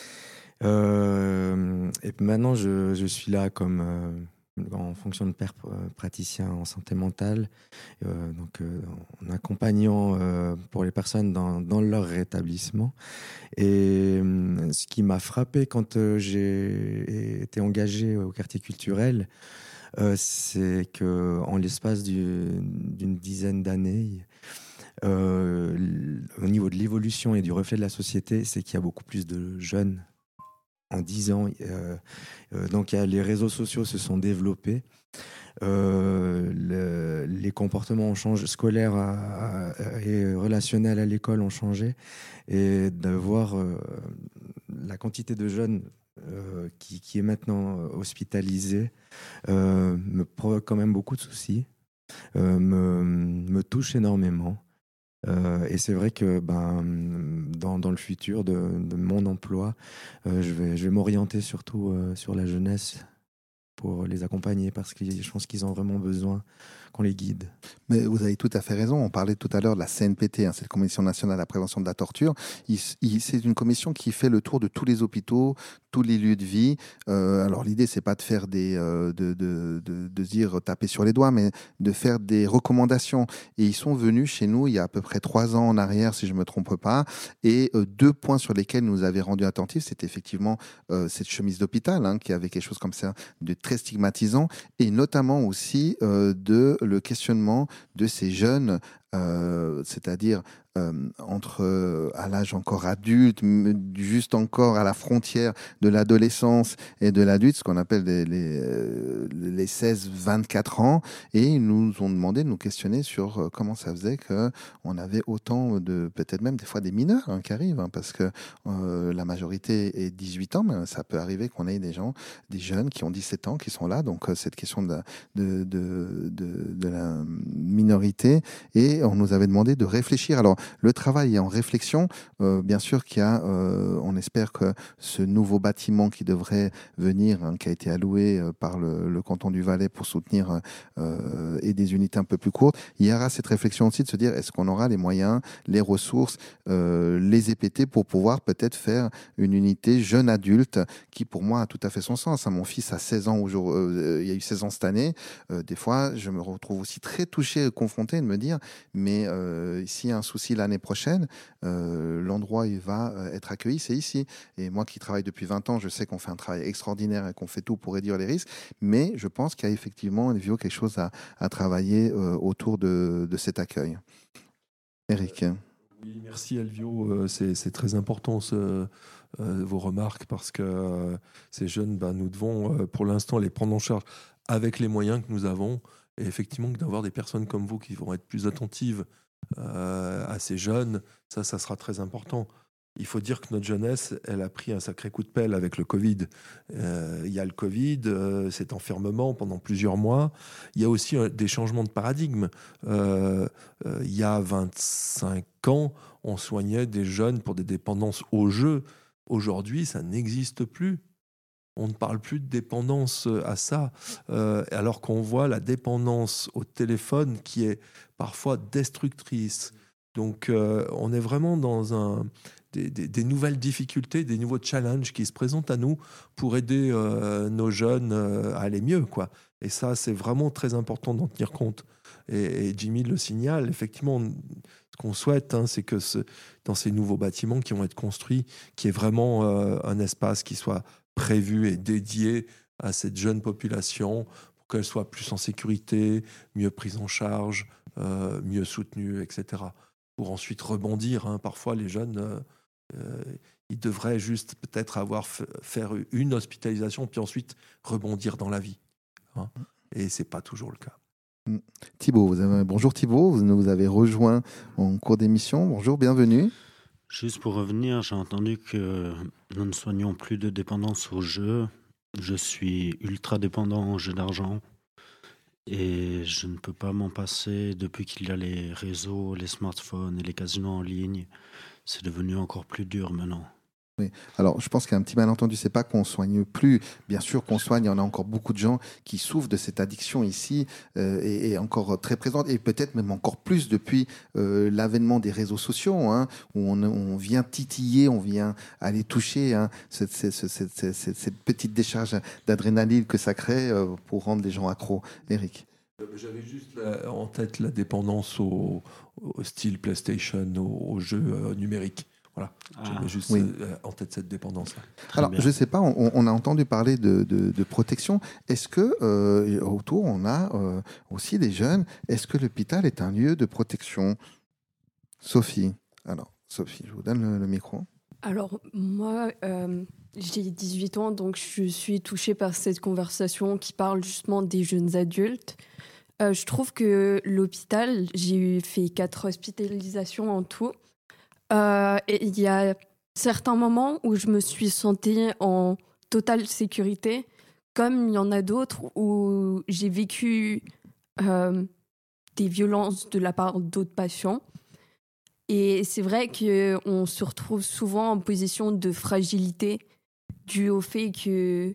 Et maintenant, je suis là comme en fonction de père praticien en santé mentale, en accompagnant pour les personnes dans leur rétablissement. Et ce qui m'a frappé quand j'ai été engagé au quartier culturel, c'est qu'en l'espace d'une dizaine d'années, au niveau de l'évolution et du reflet de la société, c'est qu'il y a beaucoup plus de jeunes en 10 ans. Donc les réseaux sociaux se sont développés. Les comportements ont changé, scolaires et relationnels à l'école ont changé. Et de voir la quantité de jeunes qui est maintenant hospitalisée me provoque quand même beaucoup de soucis, me touche énormément. Et c'est vrai que dans le futur de mon emploi, je vais m'orienter surtout sur la jeunesse pour les accompagner, parce que je pense qu'ils ont vraiment besoin qu'on les guide. Mais vous avez tout à fait raison. On parlait tout à l'heure de la CNPT, c'est la Commission nationale de la prévention de la torture. C'est une commission qui fait le tour de tous les hôpitaux, tous les lieux de vie. Alors l'idée, c'est pas de faire de dire taper sur les doigts, mais de faire des recommandations. Et ils sont venus chez nous il y a à peu près 3 ans en arrière, si je me trompe pas. Et 2 points sur lesquels nous avaient rendu attentifs, c'était effectivement cette chemise d'hôpital, qui avait quelque chose comme ça de très stigmatisant, et notamment aussi le questionnement de ces jeunes, c'est-à-dire à l'âge encore adulte, juste encore à la frontière de l'adolescence et de l'adulte, ce qu'on appelle les 16-24 ans, et ils nous ont demandé de nous questionner sur comment ça faisait qu'on avait autant peut-être même des fois des mineurs qui arrivent, parce que la majorité est 18 ans, mais ça peut arriver qu'on ait des jeunes qui ont 17 ans qui sont là, donc cette question de la minorité, et on nous avait demandé de réfléchir. Alors, le travail est en réflexion. Bien sûr qu'il y a, on espère que ce nouveau bâtiment qui devrait venir, qui a été alloué par le canton du Valais pour soutenir et des unités un peu plus courtes, il y aura cette réflexion aussi de se dire, est-ce qu'on aura les moyens, les ressources, les EPT pour pouvoir peut-être faire une unité jeune adulte qui, pour moi, a tout à fait son sens. Mon fils a 16 ans, il y a eu 16 ans cette année. Des fois, je me retrouve aussi très touché et confronté de me dire, mais s'il y a un souci l'année prochaine, l'endroit où il va être accueilli, c'est ici. Et moi qui travaille depuis 20 ans, je sais qu'on fait un travail extraordinaire et qu'on fait tout pour réduire les risques, mais je pense qu'il y a effectivement, Elvio, quelque chose à travailler autour de cet accueil. Eric. Oui, merci Elvio, c'est très important vos remarques, parce que ces jeunes, nous devons pour l'instant les prendre en charge avec les moyens que nous avons, et effectivement d'avoir des personnes comme vous qui vont être plus attentives à ces jeunes, ça sera très important. Il faut dire que notre jeunesse, elle a pris un sacré coup de pelle avec le Covid. Il y a le Covid, cet enfermement pendant plusieurs mois. Il y a aussi des changements de paradigme. Il y a 25 ans, on soignait des jeunes pour des dépendances au jeu. Aujourd'hui, ça n'existe plus. On ne parle plus de dépendance à ça, alors qu'on voit la dépendance au téléphone qui est parfois destructrice. Donc, on est vraiment dans des nouvelles difficultés, des nouveaux challenges qui se présentent à nous pour aider nos jeunes à aller mieux, quoi. Et ça, c'est vraiment très important d'en tenir compte. Et Jimmy le signale, effectivement, ce qu'on souhaite, c'est que dans ces nouveaux bâtiments qui vont être construits, qu'il y ait vraiment un espace qui soit prévu et dédié à cette jeune population pour qu'elle soit plus en sécurité, mieux prise en charge, mieux soutenue, etc. Pour ensuite rebondir. Parfois, les jeunes, ils devraient juste peut-être faire une hospitalisation, puis ensuite rebondir dans la vie. Et ce n'est pas toujours le cas. Thibaut, bonjour Thibaut, vous nous avez rejoint en cours d'émission. Bonjour, bienvenue. Juste pour revenir, j'ai entendu que nous ne soignons plus de dépendance aux jeux. Je suis ultra dépendant aux jeux d'argent et je ne peux pas m'en passer depuis qu'il y a les réseaux, les smartphones et les casinos en ligne. C'est devenu encore plus dur maintenant. Oui. Alors, je pense qu'il y a un petit malentendu. C'est pas qu'on soigne plus. Bien sûr qu'on soigne. Il y en a encore beaucoup de gens qui souffrent de cette addiction ici et encore très présente et peut-être même encore plus depuis l'avènement des réseaux sociaux, où on vient titiller, on vient aller toucher cette petite décharge d'adrénaline que ça crée pour rendre les gens accros. Eric. J'avais juste en tête la dépendance au style PlayStation, aux jeux numériques. Voilà, j'avais juste en tête cette dépendance-là. Alors, je ne sais pas, on a entendu parler de protection. Est-ce que autour, on a aussi des jeunes? Est-ce que l'hôpital est un lieu de protection? Sophie. Alors, Sophie, je vous donne le micro. Alors, moi, j'ai 18 ans, donc je suis touchée par cette conversation qui parle justement des jeunes adultes. Je trouve que l'hôpital, j'ai fait 4 hospitalisations en tout. Et il y a certains moments où je me suis sentie en totale sécurité, comme il y en a d'autres où j'ai vécu des violences de la part d'autres patients. Et c'est vrai qu'on se retrouve souvent en position de fragilité dû au fait que...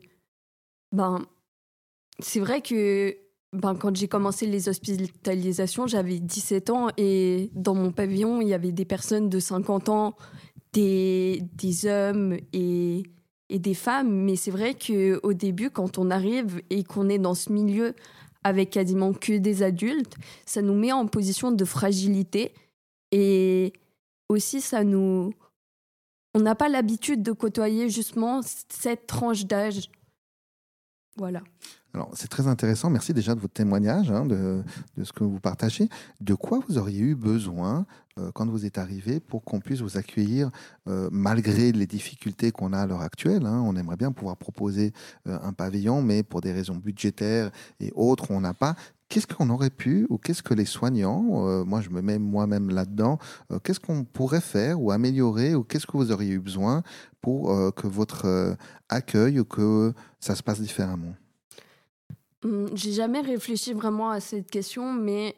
c'est vrai que quand j'ai commencé les hospitalisations, j'avais 17 ans et dans mon pavillon, il y avait des personnes de 50 ans, des hommes et des femmes. Mais c'est vrai qu'au début, quand on arrive et qu'on est dans ce milieu avec quasiment que des adultes, ça nous met en position de fragilité. Et aussi, on n'a pas l'habitude de côtoyer justement cette tranche d'âge. Voilà. Alors, c'est très intéressant. Merci déjà de votre témoignage, de ce que vous partagez. De quoi vous auriez eu besoin quand vous êtes arrivé pour qu'on puisse vous accueillir malgré les difficultés qu'on a à l'heure actuelle. On aimerait bien pouvoir proposer un pavillon, mais pour des raisons budgétaires et autres, on n'a pas. Qu'est-ce qu'on aurait pu ou qu'est-ce que les soignants, moi je me mets moi-même là-dedans, qu'est-ce qu'on pourrait faire ou améliorer ou qu'est-ce que vous auriez eu besoin pour que votre accueil ou que ça se passe différemment? J'ai jamais réfléchi vraiment à cette question, mais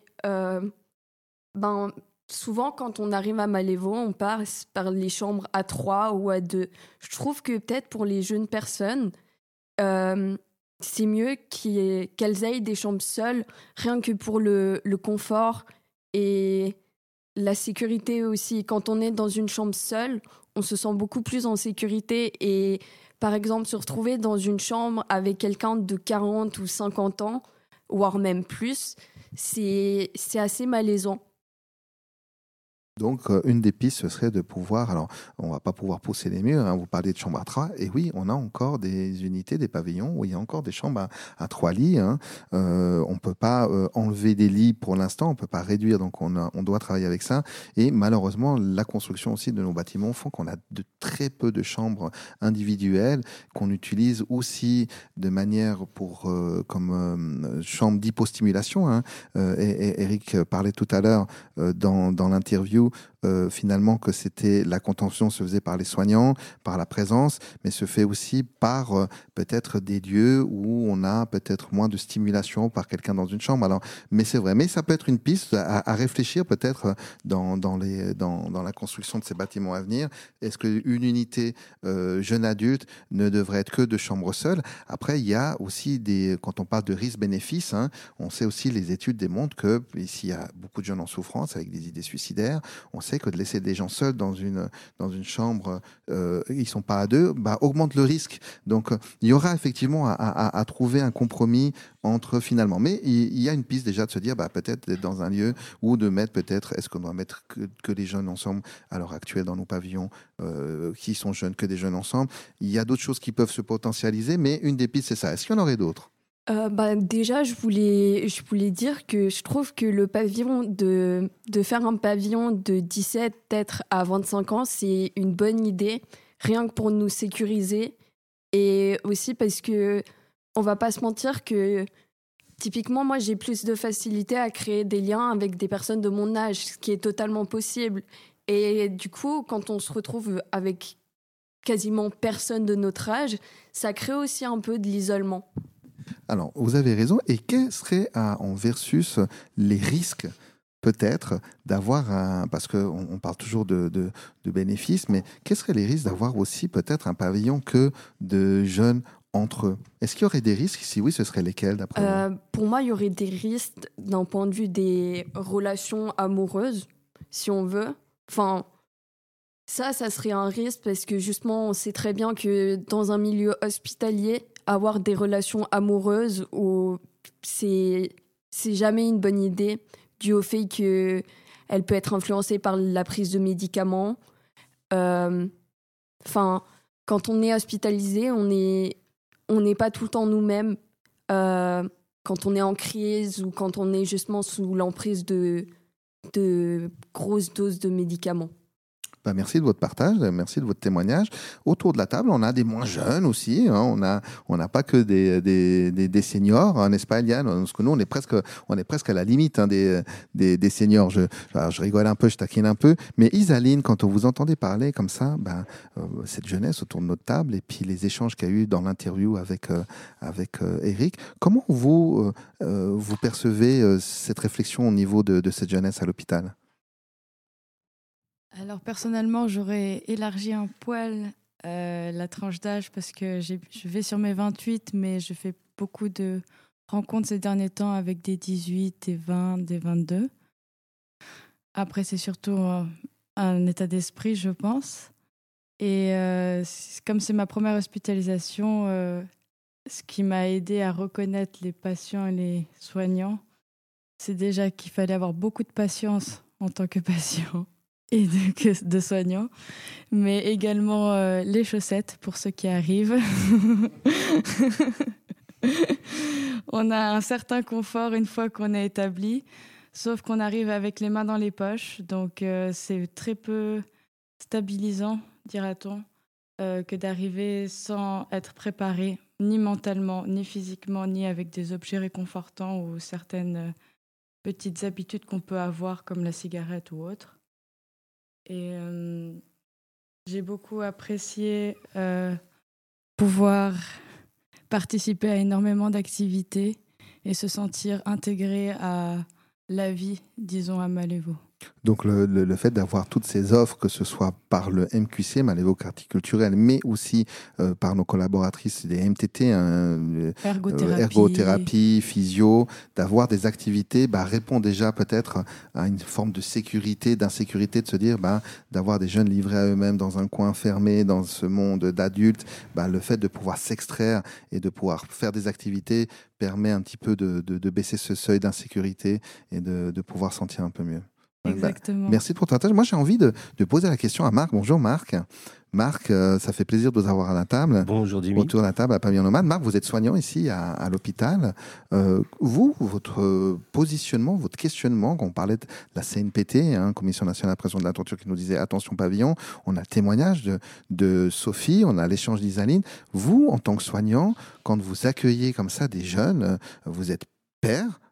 souvent quand on arrive à Malévo, on passe par les chambres à 3 ou à 2. Je trouve que peut-être pour les jeunes personnes, c'est mieux qu'elles aient des chambres seules, rien que pour le confort et la sécurité aussi. Quand on est dans une chambre seule, on se sent beaucoup plus en sécurité et par exemple, se retrouver dans une chambre avec quelqu'un de 40 ou 50 ans, voire même plus, c'est assez malaisant. Donc, une des pistes, ce serait de pouvoir... Alors, on ne va pas pouvoir pousser les murs. Vous parlez de chambres à 3. Et oui, on a encore des unités, des pavillons où il y a encore des chambres à 3 lits. On ne peut pas enlever des lits pour l'instant. On ne peut pas réduire. Donc, on doit travailler avec ça. Et malheureusement, la construction aussi de nos bâtiments font qu'on a de très peu de chambres individuelles qu'on utilise aussi de manière comme chambre d'hypostimulation. Et Eric parlait tout à l'heure dans l'interview finalement que c'était la contention se faisait par les soignants, par la présence, mais se fait aussi par peut-être des lieux où on a peut-être moins de stimulation par quelqu'un dans une chambre. Alors, mais c'est vrai, mais ça peut être une piste à réfléchir peut-être dans la construction de ces bâtiments à venir. Est-ce qu'une unité jeune adulte ne devrait être que de chambres seules? Après, il y a aussi quand on parle de risque-bénéfice, hein, on sait aussi, les études démontrent que s'il y a beaucoup de jeunes en souffrance avec des idées suicidaires, on sait que de laisser des gens seuls dans une chambre, ils sont pas à deux, augmente le risque. Donc, il y aura effectivement à trouver un compromis entre finalement. Mais il y a une piste déjà de se dire, peut-être d'être dans un lieu ou de mettre peut-être, est-ce qu'on doit mettre que les jeunes ensemble à l'heure actuelle dans nos pavillons qui sont jeunes, que des jeunes ensemble. Il y a d'autres choses qui peuvent se potentialiser, mais une des pistes, c'est ça. Est-ce qu'il y en aurait d'autres? Déjà, je voulais dire que je trouve que le pavillon, de faire un pavillon de 17 peut-être à 25 ans, c'est une bonne idée, rien que pour nous sécuriser. Et aussi parce que on va pas se mentir que typiquement, moi, j'ai plus de facilité à créer des liens avec des personnes de mon âge, ce qui est totalement possible. Et du coup, quand on se retrouve avec quasiment personne de notre âge, ça crée aussi un peu de l'isolement. Alors, vous avez raison. Et quels seraient, en versus, les risques peut-être d'avoir parce qu'on parle toujours de bénéfices, mais quels seraient les risques d'avoir aussi peut-être un pavillon que de jeunes entre eux? Est-ce qu'il y aurait des risques? Si oui, ce seraient lesquels d'après vous? Pour moi, il y aurait des risques d'un point de vue des relations amoureuses, si on veut. Enfin, ça serait un risque parce que justement, on sait très bien que dans un milieu hospitalier, avoir des relations amoureuses, c'est jamais une bonne idée, dû au fait qu'elle peut être influencée par la prise de médicaments. Quand on est hospitalisé, on n'est pas tout le temps nous-mêmes. Quand on est en crise ou quand on est justement sous l'emprise de grosses doses de médicaments. Merci de votre partage, merci de votre témoignage. Autour de la table, on a des moins jeunes aussi. Hein, on n'a pas que des seniors, hein, n'est-ce pas, Eliane? Parce que nous, on est presque à la limite, hein, des seniors. Je rigole un peu, je taquine un peu. Mais Isaline, quand on vous entendait parler comme ça, cette jeunesse autour de notre table et puis les échanges qu'il y a eu dans l'interview avec Eric, comment vous percevez cette réflexion au niveau de cette jeunesse à l'hôpital? Alors personnellement, j'aurais élargi un poil la tranche d'âge parce que je vais sur mes 28, mais je fais beaucoup de rencontres ces derniers temps avec des 18, des 20, des 22. Après, c'est surtout un état d'esprit, je pense. Et comme c'est ma première hospitalisation, ce qui m'a aidé à reconnaître les patients et les soignants, c'est déjà qu'il fallait avoir beaucoup de patience en tant que patient et de soignants, mais également les chaussettes pour ceux qui arrivent. On a un certain confort une fois qu'on est établi, sauf qu'on arrive avec les mains dans les poches, donc c'est très peu stabilisant, dira-t-on, que d'arriver sans être préparé, ni mentalement, ni physiquement, ni avec des objets réconfortants ou certaines petites habitudes qu'on peut avoir, comme la cigarette ou autre. Et j'ai beaucoup apprécié pouvoir participer à énormément d'activités et se sentir intégré à la vie, disons, à Malévo. Donc le fait d'avoir toutes ces offres, que ce soit par le MQC, Malévo Quartier Culturel, mais aussi par nos collaboratrices des MTT, ergothérapie, physio, d'avoir des activités, répond déjà peut-être à une forme de sécurité, d'insécurité, de se dire d'avoir des jeunes livrés à eux-mêmes dans un coin fermé, dans ce monde d'adultes, le fait de pouvoir s'extraire et de pouvoir faire des activités permet un petit peu de baisser ce seuil d'insécurité et de pouvoir sentir un peu mieux. Exactement. Merci pour ton partage. Moi, j'ai envie de poser la question à Marc. Bonjour Marc. Marc, ça fait plaisir de vous avoir à la table. Bonjour Jimmy. Autour de la table à Pavillon Nomade. Marc, vous êtes soignant ici à l'hôpital. Vous, votre positionnement, votre questionnement, quand on parlait de la CNPT, Commission nationale de prévention de la torture, qui nous disait attention pavillon, on a le témoignage de Sophie, on a l'échange d'Isaline. Vous, en tant que soignant, quand vous accueillez comme ça des jeunes, vous êtes père,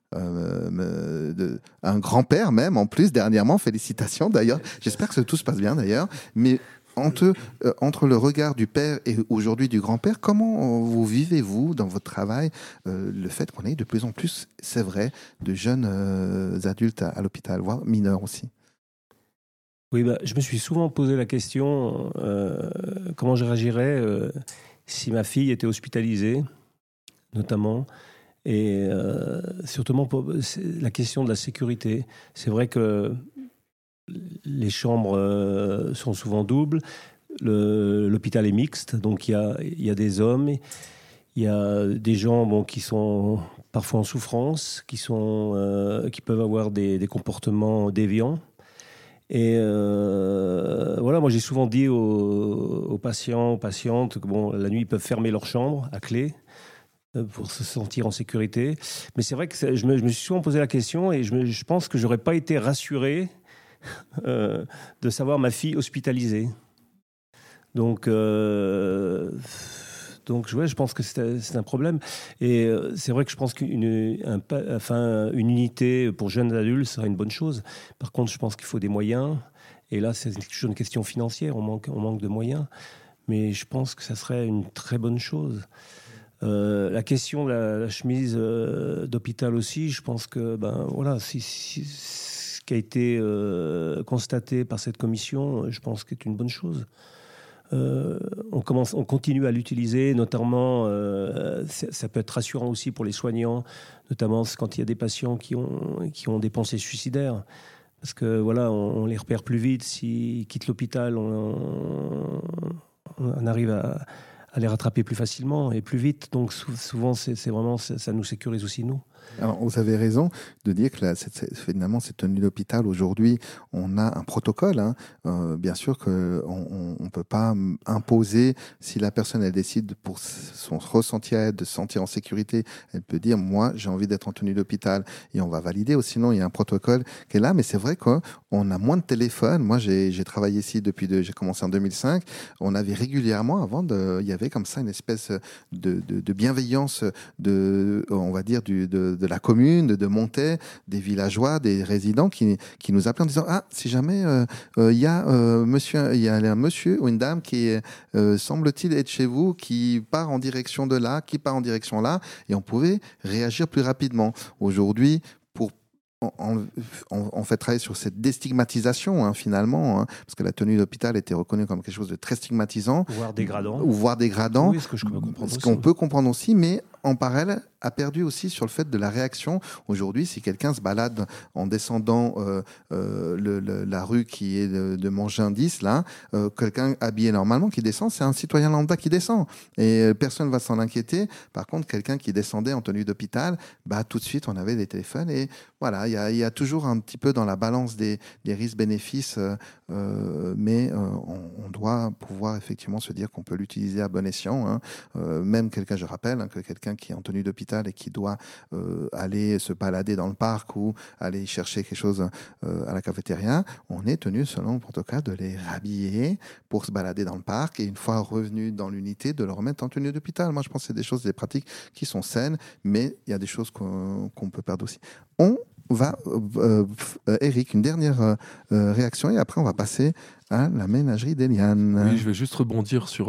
un grand-père même, en plus, dernièrement. Félicitations, d'ailleurs. J'espère que tout se passe bien, d'ailleurs. Mais entre le regard du père et aujourd'hui du grand-père, comment vous vivez-vous dans votre travail le fait qu'on ait de plus en plus, c'est vrai, de jeunes adultes à l'hôpital, voire mineurs aussi? Oui, je me suis souvent posé la question comment je réagirais si ma fille était hospitalisée, notamment, et surtout pour la question de la sécurité. C'est vrai que les chambres sont souvent doubles, l'hôpital est mixte, donc il y a des hommes, il y a des gens qui sont parfois en souffrance, qui peuvent avoir des comportements déviants. Et voilà, moi j'ai souvent dit aux patients, aux patientes que la nuit ils peuvent fermer leur chambre à clé pour se sentir en sécurité. Mais c'est vrai que je me suis souvent posé la question et je pense que j'aurais pas été rassuré de savoir ma fille hospitalisée. Donc je pense que c'est un problème. Et c'est vrai que je pense qu'une unité pour jeunes adultes serait une bonne chose. Par contre, je pense qu'il faut des moyens. Et là, c'est toujours une question financière. On manque de moyens. Mais je pense que ça serait une très bonne chose. La question de la chemise d'hôpital aussi, je pense que ce qui a été constaté par cette commission, je pense que c'est une bonne chose. On continue à l'utiliser, notamment, ça peut être rassurant aussi pour les soignants, notamment quand il y a des patients qui ont des pensées suicidaires. Parce que on les repère plus vite s'ils quittent l'hôpital, on arrive à les rattraper plus facilement et plus vite. Donc souvent, c'est vraiment, ça nous sécurise aussi, nous. Alors, vous avez raison de dire que finalement, cette tenue d'hôpital, aujourd'hui, on a un protocole. Bien sûr qu'on ne peut pas imposer, si la personne elle décide pour son ressenti à elle de se sentir en sécurité, elle peut dire, moi, j'ai envie d'être en tenue d'hôpital et on va valider. Ou sinon, il y a un protocole qui est là. Mais c'est vrai qu'on a moins de téléphones. Moi, j'ai travaillé ici j'ai commencé en 2005. On avait régulièrement, il y avait comme ça une espèce de bienveillance on va dire, de la commune, de Montaix, des villageois, des résidents qui nous appelaient en disant si jamais il y a un monsieur ou une dame qui semble-t-il être chez vous, qui part en direction de là, qui part en direction là, et on pouvait réagir plus rapidement. Aujourd'hui, on fait travailler sur cette déstigmatisation finalement, parce que la tenue d'hôpital était reconnue comme quelque chose de très stigmatisant, voire dégradant. Oui, ce qu'on peut comprendre aussi, mais en parallèle a perdu aussi sur le fait de la réaction. Aujourd'hui, si quelqu'un se balade en descendant la rue qui est de Mangin 10, là, quelqu'un habillé normalement qui descend, c'est un citoyen lambda qui descend. Et personne ne va s'en inquiéter. Par contre, quelqu'un qui descendait en tenue d'hôpital, tout de suite, on avait des téléphones. Et voilà, il y a toujours un petit peu dans la balance des risques-bénéfices, mais on doit pouvoir effectivement se dire qu'on peut l'utiliser à bon escient. Même je rappelle que quelqu'un qui est en tenue d'hôpital et qui doit aller se balader dans le parc ou aller chercher quelque chose à la cafétéria, on est tenu, selon le protocole, de les rhabiller pour se balader dans le parc et une fois revenu dans l'unité, de le remettre en tenue d'hôpital. Moi, je pense que c'est des pratiques qui sont saines, mais il y a des choses qu'on peut perdre aussi. On va, Eric, une dernière réaction et après on va passer à la ménagerie d'Eliane. Oui, je vais juste rebondir sur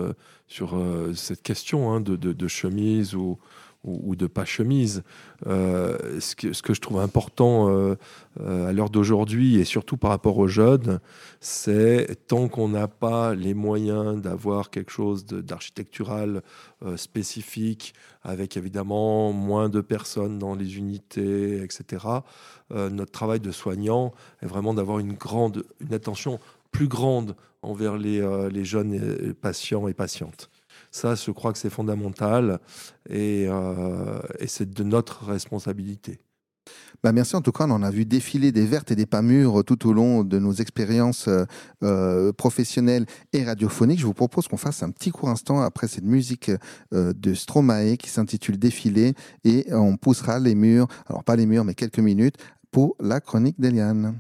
cette question de chemise ou de pas chemise. Ce que je trouve important à l'heure d'aujourd'hui et surtout par rapport aux jeunes, c'est tant qu'on n'a pas les moyens d'avoir quelque chose d'architectural spécifique, avec évidemment moins de personnes dans les unités, etc. Notre travail de soignant est vraiment d'avoir une attention plus grande envers les jeunes patients et patientes. Ça, je crois que c'est fondamental et c'est de notre responsabilité. Merci. En tout cas, on en a vu défiler des vertes et des pas mûres tout au long de nos expériences professionnelles et radiophoniques. Je vous propose qu'on fasse un petit court instant après cette musique de Stromae qui s'intitule Défilé et on poussera les murs, alors pas les murs, mais quelques minutes pour la chronique d'Eliane.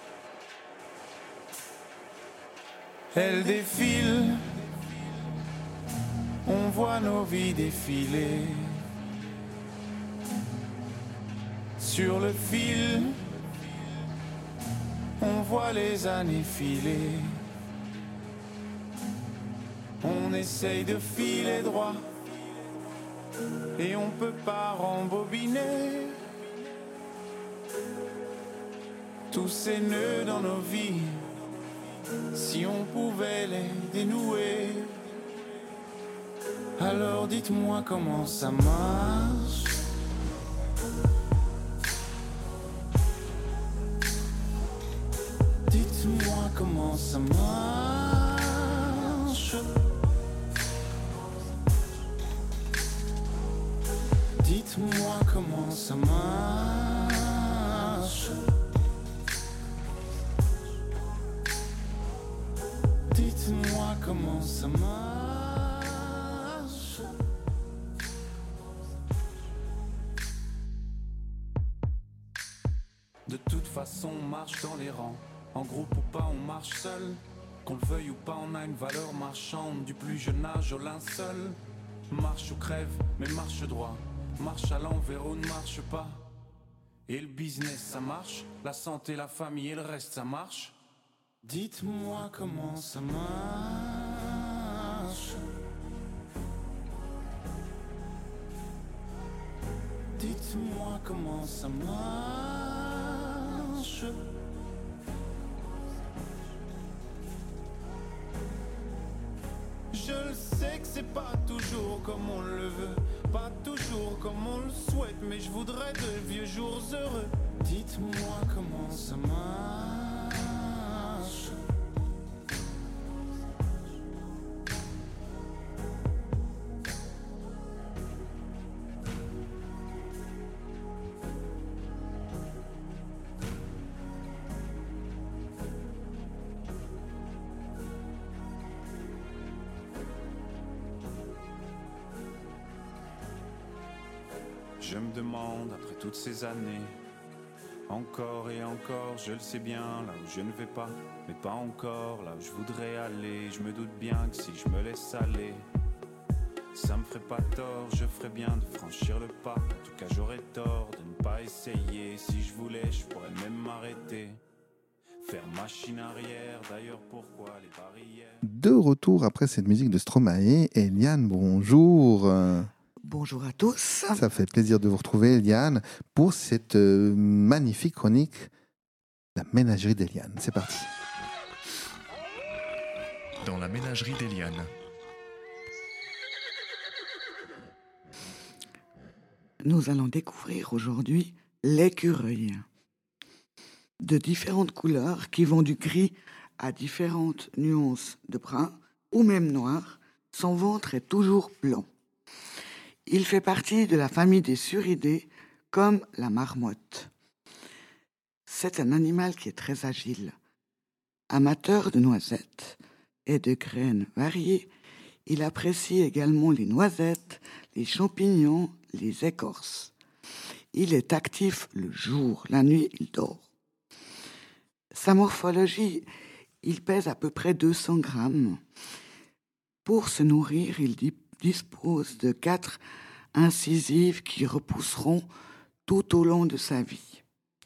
Elle défile voit nos vies défiler sur le fil, on voit les années filer. On essaye de filer droit et on peut pas rembobiner tous ces nœuds dans nos vies. Si on pouvait les dénouer, alors dites-moi comment ça marche. Dites-moi comment ça marche. Dites-moi comment ça marche. Dites-moi comment ça marche. De toute façon, on marche dans les rangs. En groupe ou pas, on marche seul. Qu'on le veuille ou pas, on a une valeur marchande. Du plus jeune âge au linceul. Marche ou crève, mais marche droit. Marche à l'envers ou ne marche pas. Et le business, ça marche. La santé, la famille et le reste, ça marche. Dites-moi comment ça marche. Dites-moi comment ça marche. Je le sais que c'est pas toujours comme on le veut, pas toujours comme on le souhaite, mais je voudrais de vieux jours heureux. Dites-moi comment ça marche. Je me demande, après toutes ces années, encore et encore, je le sais bien, là où je ne vais pas, mais pas encore, là où je voudrais aller. Je me doute bien que si je me laisse aller, ça me ferait pas tort, je ferais bien de franchir le pas. En tout cas, j'aurais tort de ne pas essayer. Si je voulais, je pourrais même m'arrêter, faire machine arrière. D'ailleurs, pourquoi les barrières? De retour après cette musique de Stromae. Eliane, bonjour. Bonjour à tous. Ça fait plaisir de vous retrouver, Eliane, pour cette magnifique chronique, la ménagerie d'Eliane. C'est parti. Dans la ménagerie d'Eliane. Nous allons découvrir aujourd'hui l'écureuil. De différentes couleurs qui vont du gris à différentes nuances de brun ou même noir, son ventre est toujours blanc. Il fait partie de la famille des suridés, comme la marmotte. C'est un animal qui est très agile. Amateur de noisettes et de graines variées, il apprécie également les noisettes, les champignons, les écorces. Il est actif le jour, la nuit, il dort. Sa morphologie, il pèse à peu près 200 grammes. Pour se nourrir, il dispose de 4 incisives qui repousseront tout au long de sa vie.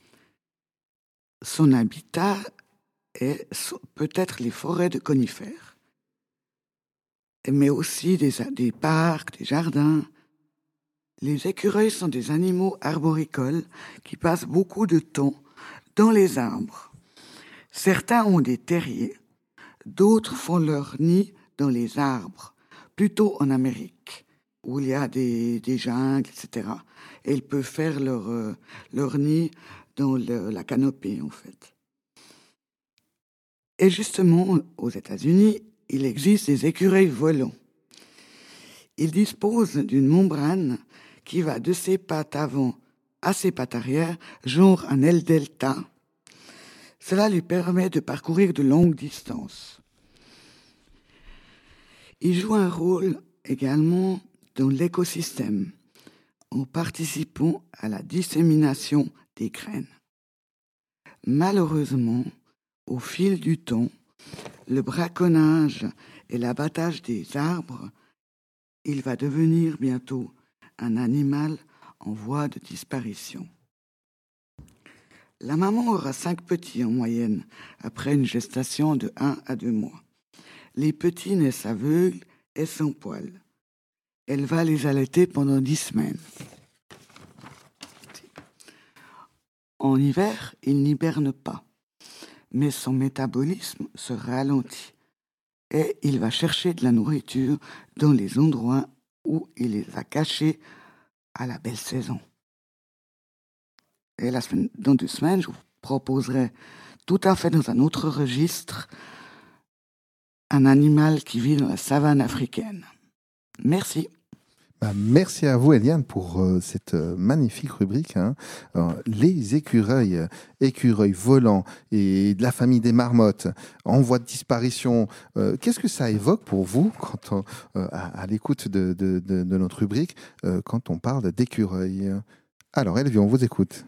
Son habitat est peut-être les forêts de conifères, mais aussi des parcs, des jardins. Les écureuils sont des animaux arboricoles qui passent beaucoup de temps dans les arbres. Certains ont des terriers, d'autres font leur nid dans les arbres, plutôt en Amérique, où il y a des jungles, etc. Et ils peuvent faire leur nid dans la canopée, en fait. Et justement, aux États-Unis, il existe des écureuils volants. Ils disposent d'une membrane qui va de ses pattes avant à ses pattes arrière, genre un aile delta. Cela lui permet de parcourir de longues distances. Il joue un rôle également dans l'écosystème en participant à la dissémination des graines. Malheureusement, au fil du temps, le braconnage et l'abattage des arbres Il va devenir bientôt un animal en voie de disparition. La maman aura 5 petits en moyenne après une gestation de 1 à 2 mois. Les petits naissent aveugles et sans poils. Elle va les allaiter pendant 10 semaines. En hiver, il n'hiberne pas, mais son métabolisme se ralentit et il va chercher de la nourriture dans les endroits où il les a cachés à la belle saison. Et dans 2 semaines, je vous proposerai tout à fait dans un autre registre un animal qui vit dans la savane africaine. Merci. Merci à vous, Eliane, pour cette magnifique rubrique. Les écureuils volants et de la famille des marmottes en voie de disparition. Qu'est-ce que ça évoque pour vous quand à l'écoute de notre rubrique quand on parle d'écureuils? Alors, Elvie, on vous écoute.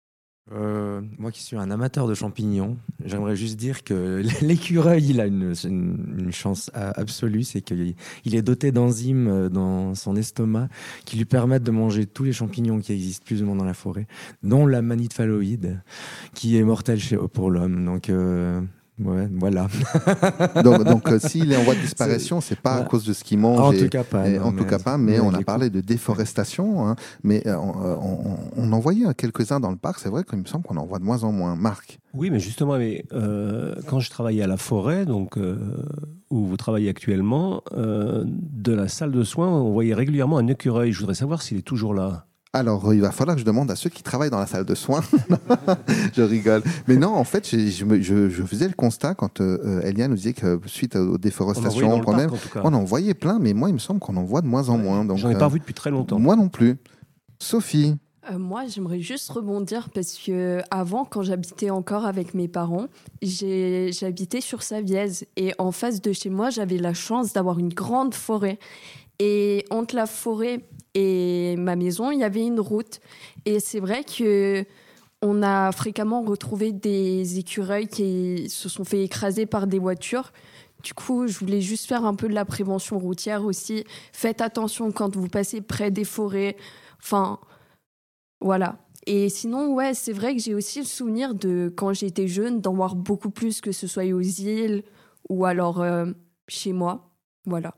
Moi qui suis un amateur de champignons, j'aimerais juste dire que l'écureuil, il a une chance absolue, c'est qu'il est doté d'enzymes dans son estomac qui lui permettent de manger tous les champignons qui existent plus ou moins dans la forêt, dont la manite phalloïde, qui est mortelle pour l'homme. Donc ouais, voilà. donc s'il est en voie de disparition, c'est pas à cause de ce qu'il mange. En tout cas pas. Mais on a parlé de déforestation. Mais on en voyait quelques-uns dans le parc. C'est vrai qu'il me semble qu'on en voit de moins en moins. Marc. Oui, mais justement, quand je travaillais à la forêt, donc où vous travaillez actuellement, de la salle de soins, on voyait régulièrement un écureuil. Je voudrais savoir s'il est toujours là. Alors, il va falloir que je demande à ceux qui travaillent dans la salle de soins. Je rigole. Mais non, en fait, je faisais le constat quand Eliane nous disait que suite aux déforestations, on en voyait plein, mais moi, il me semble qu'on en voit de moins en moins. J'en ai pas vu depuis très longtemps. Moi non plus. Sophie. Moi, j'aimerais juste rebondir parce que avant, quand j'habitais encore avec mes parents, j'habitais sur Savièse et en face de chez moi, j'avais la chance d'avoir une grande forêt. Et entre la forêt et ma maison, il y avait une route. Et c'est vrai qu'on a fréquemment retrouvé des écureuils qui se sont fait écraser par des voitures. Du coup, je voulais juste faire un peu de la prévention routière aussi. Faites attention quand vous passez près des forêts. Enfin, voilà. Et sinon, ouais, c'est vrai que j'ai aussi le souvenir de, quand j'étais jeune, d'en voir beaucoup plus, que ce soit aux îles ou alors chez moi. Voilà.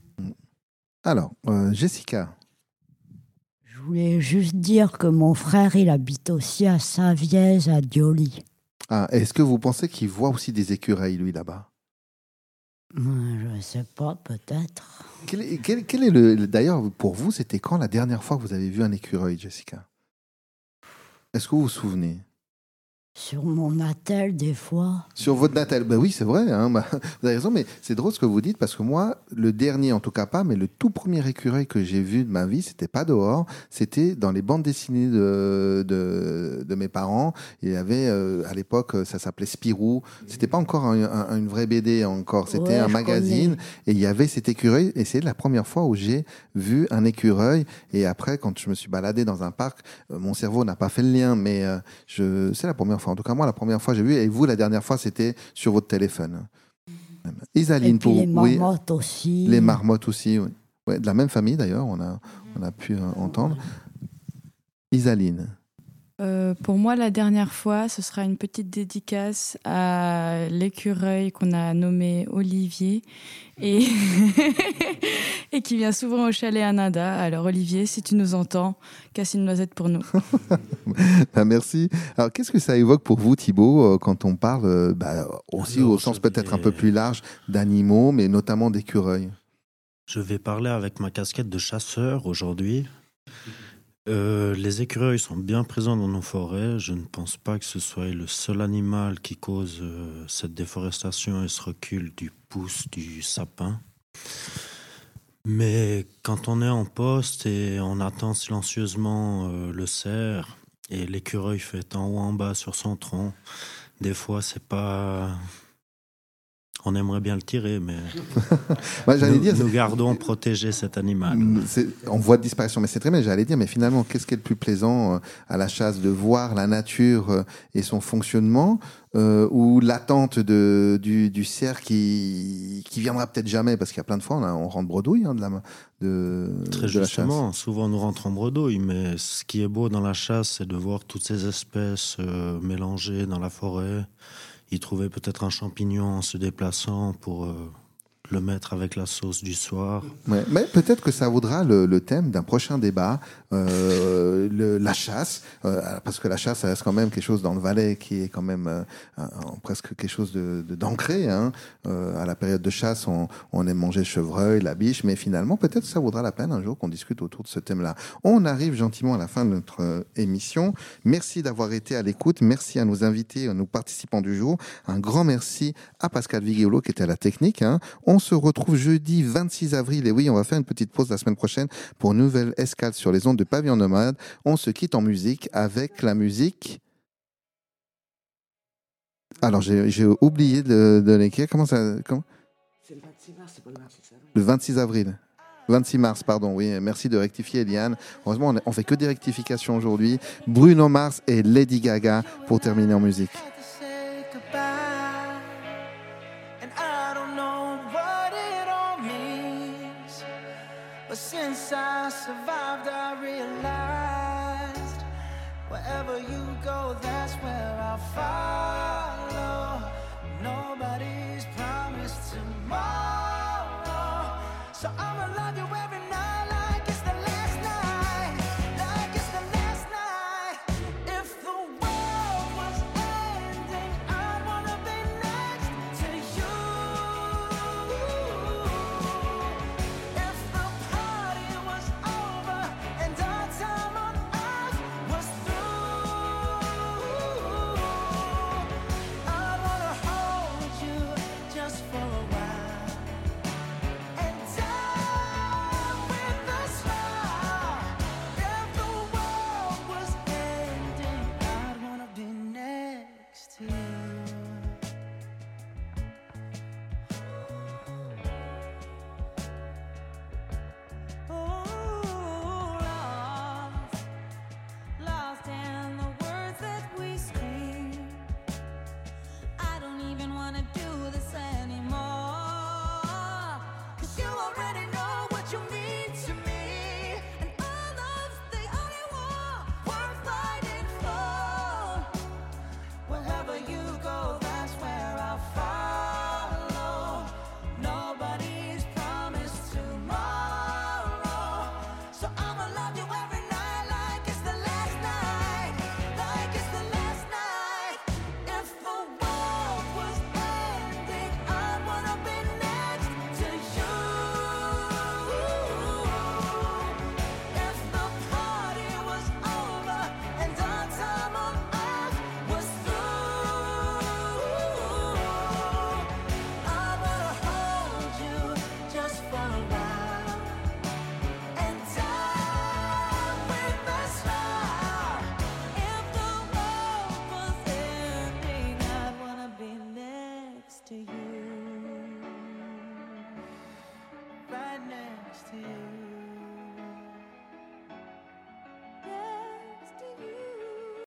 Alors, Jessica. Je voulais juste dire que mon frère, il habite aussi à Savièse, à Dioli. Ah, est-ce que vous pensez qu'il voit aussi des écureuils, lui, là-bas? Je ne sais pas, peut-être. Quel est d'ailleurs, pour vous, c'était quand la dernière fois que vous avez vu un écureuil, Jessica? Est-ce que vous vous souvenez? Sur mon attel, des fois. Sur votre attel, oui, c'est vrai, vous avez raison, mais c'est drôle ce que vous dites, parce que moi, le dernier, en tout cas pas, mais le tout premier écureuil que j'ai vu de ma vie, c'était pas dehors, c'était dans les bandes dessinées de mes parents. Il y avait, à l'époque, ça s'appelait Spirou. C'était pas encore une vraie BD encore, c'était un magazine, et il y avait cet écureuil, et c'est la première fois où j'ai vu un écureuil, et après, quand je me suis baladé dans un parc, mon cerveau n'a pas fait le lien, mais c'est la première fois. En tout cas, moi, la première fois, j'ai vu. Et vous, la dernière fois, c'était sur votre téléphone. Isaline, et puis les marmottes aussi. Les marmottes aussi, oui. Ouais, de la même famille, d'ailleurs, on a pu entendre. Isaline. Pour moi, la dernière fois, ce sera une petite dédicace à l'écureuil qu'on a nommé Olivier et, et qui vient souvent au chalet à Nada. Alors Olivier, si tu nous entends, casse une noisette pour nous. Merci. Alors, qu'est-ce que ça évoque pour vous, Thibaut, quand on parle aussi au sens peut-être un peu plus large d'animaux, mais notamment d'écureuils? Je vais parler avec ma casquette de chasseur aujourd'hui. Les écureuils sont bien présents dans nos forêts. Je ne pense pas que ce soit le seul animal qui cause cette déforestation et ce recul du pouce du sapin. Mais quand on est en poste et on attend silencieusement le cerf et l'écureuil fait en haut en bas sur son tronc, des fois c'est pas On aimerait bien le tirer, mais nous gardons protéger cet animal. C'est en voie de disparition, mais c'est très bien. J'allais dire, mais finalement, qu'est-ce qui est le plus plaisant à la chasse, de voir la nature et son fonctionnement, ou l'attente du cerf qui viendra peut-être jamais, parce qu'il y a plein de fois on rentre bredouille Très justement, la chasse. Souvent nous rentrons bredouille, mais ce qui est beau dans la chasse, c'est de voir toutes ces espèces mélangées dans la forêt. Y trouver peut-être un champignon en se déplaçant pour le mettre avec la sauce du soir. Ouais, mais peut-être que ça vaudra le thème d'un prochain débat, la chasse, parce que la chasse, ça reste quand même quelque chose dans le Valais qui est quand même presque quelque chose d'ancré. Hein. À la période de chasse, on aime manger le chevreuil, la biche, mais finalement, peut-être que ça vaudra la peine un jour qu'on discute autour de ce thème-là. On arrive gentiment à la fin de notre émission. Merci d'avoir été à l'écoute. Merci à nos invités, à nos participants du jour. Un grand merci à Pascal Vighiolo qui était à la technique. Hein. On se retrouve jeudi 26 avril. Et oui, on va faire une petite pause la semaine prochaine pour une nouvelle escale sur les ondes de Pavillon Nomade. On se quitte en musique avec la musique. Alors, j'ai oublié de l'écrire. Comment ça C'est le 26 mars, c'est pas le 26 avril. Le 26 avril. 26 mars, pardon, oui. Merci de rectifier, Eliane. Heureusement, on fait que des rectifications aujourd'hui. Bruno Mars et Lady Gaga pour terminer en musique. Since I survived, I realized wherever you go, that's where I'll follow. Nobody's promised tomorrow, so I'ma love you every night like it's the last night, like it's the last night. If the world was ending, I'd wanna be next to you. To you, right next to you.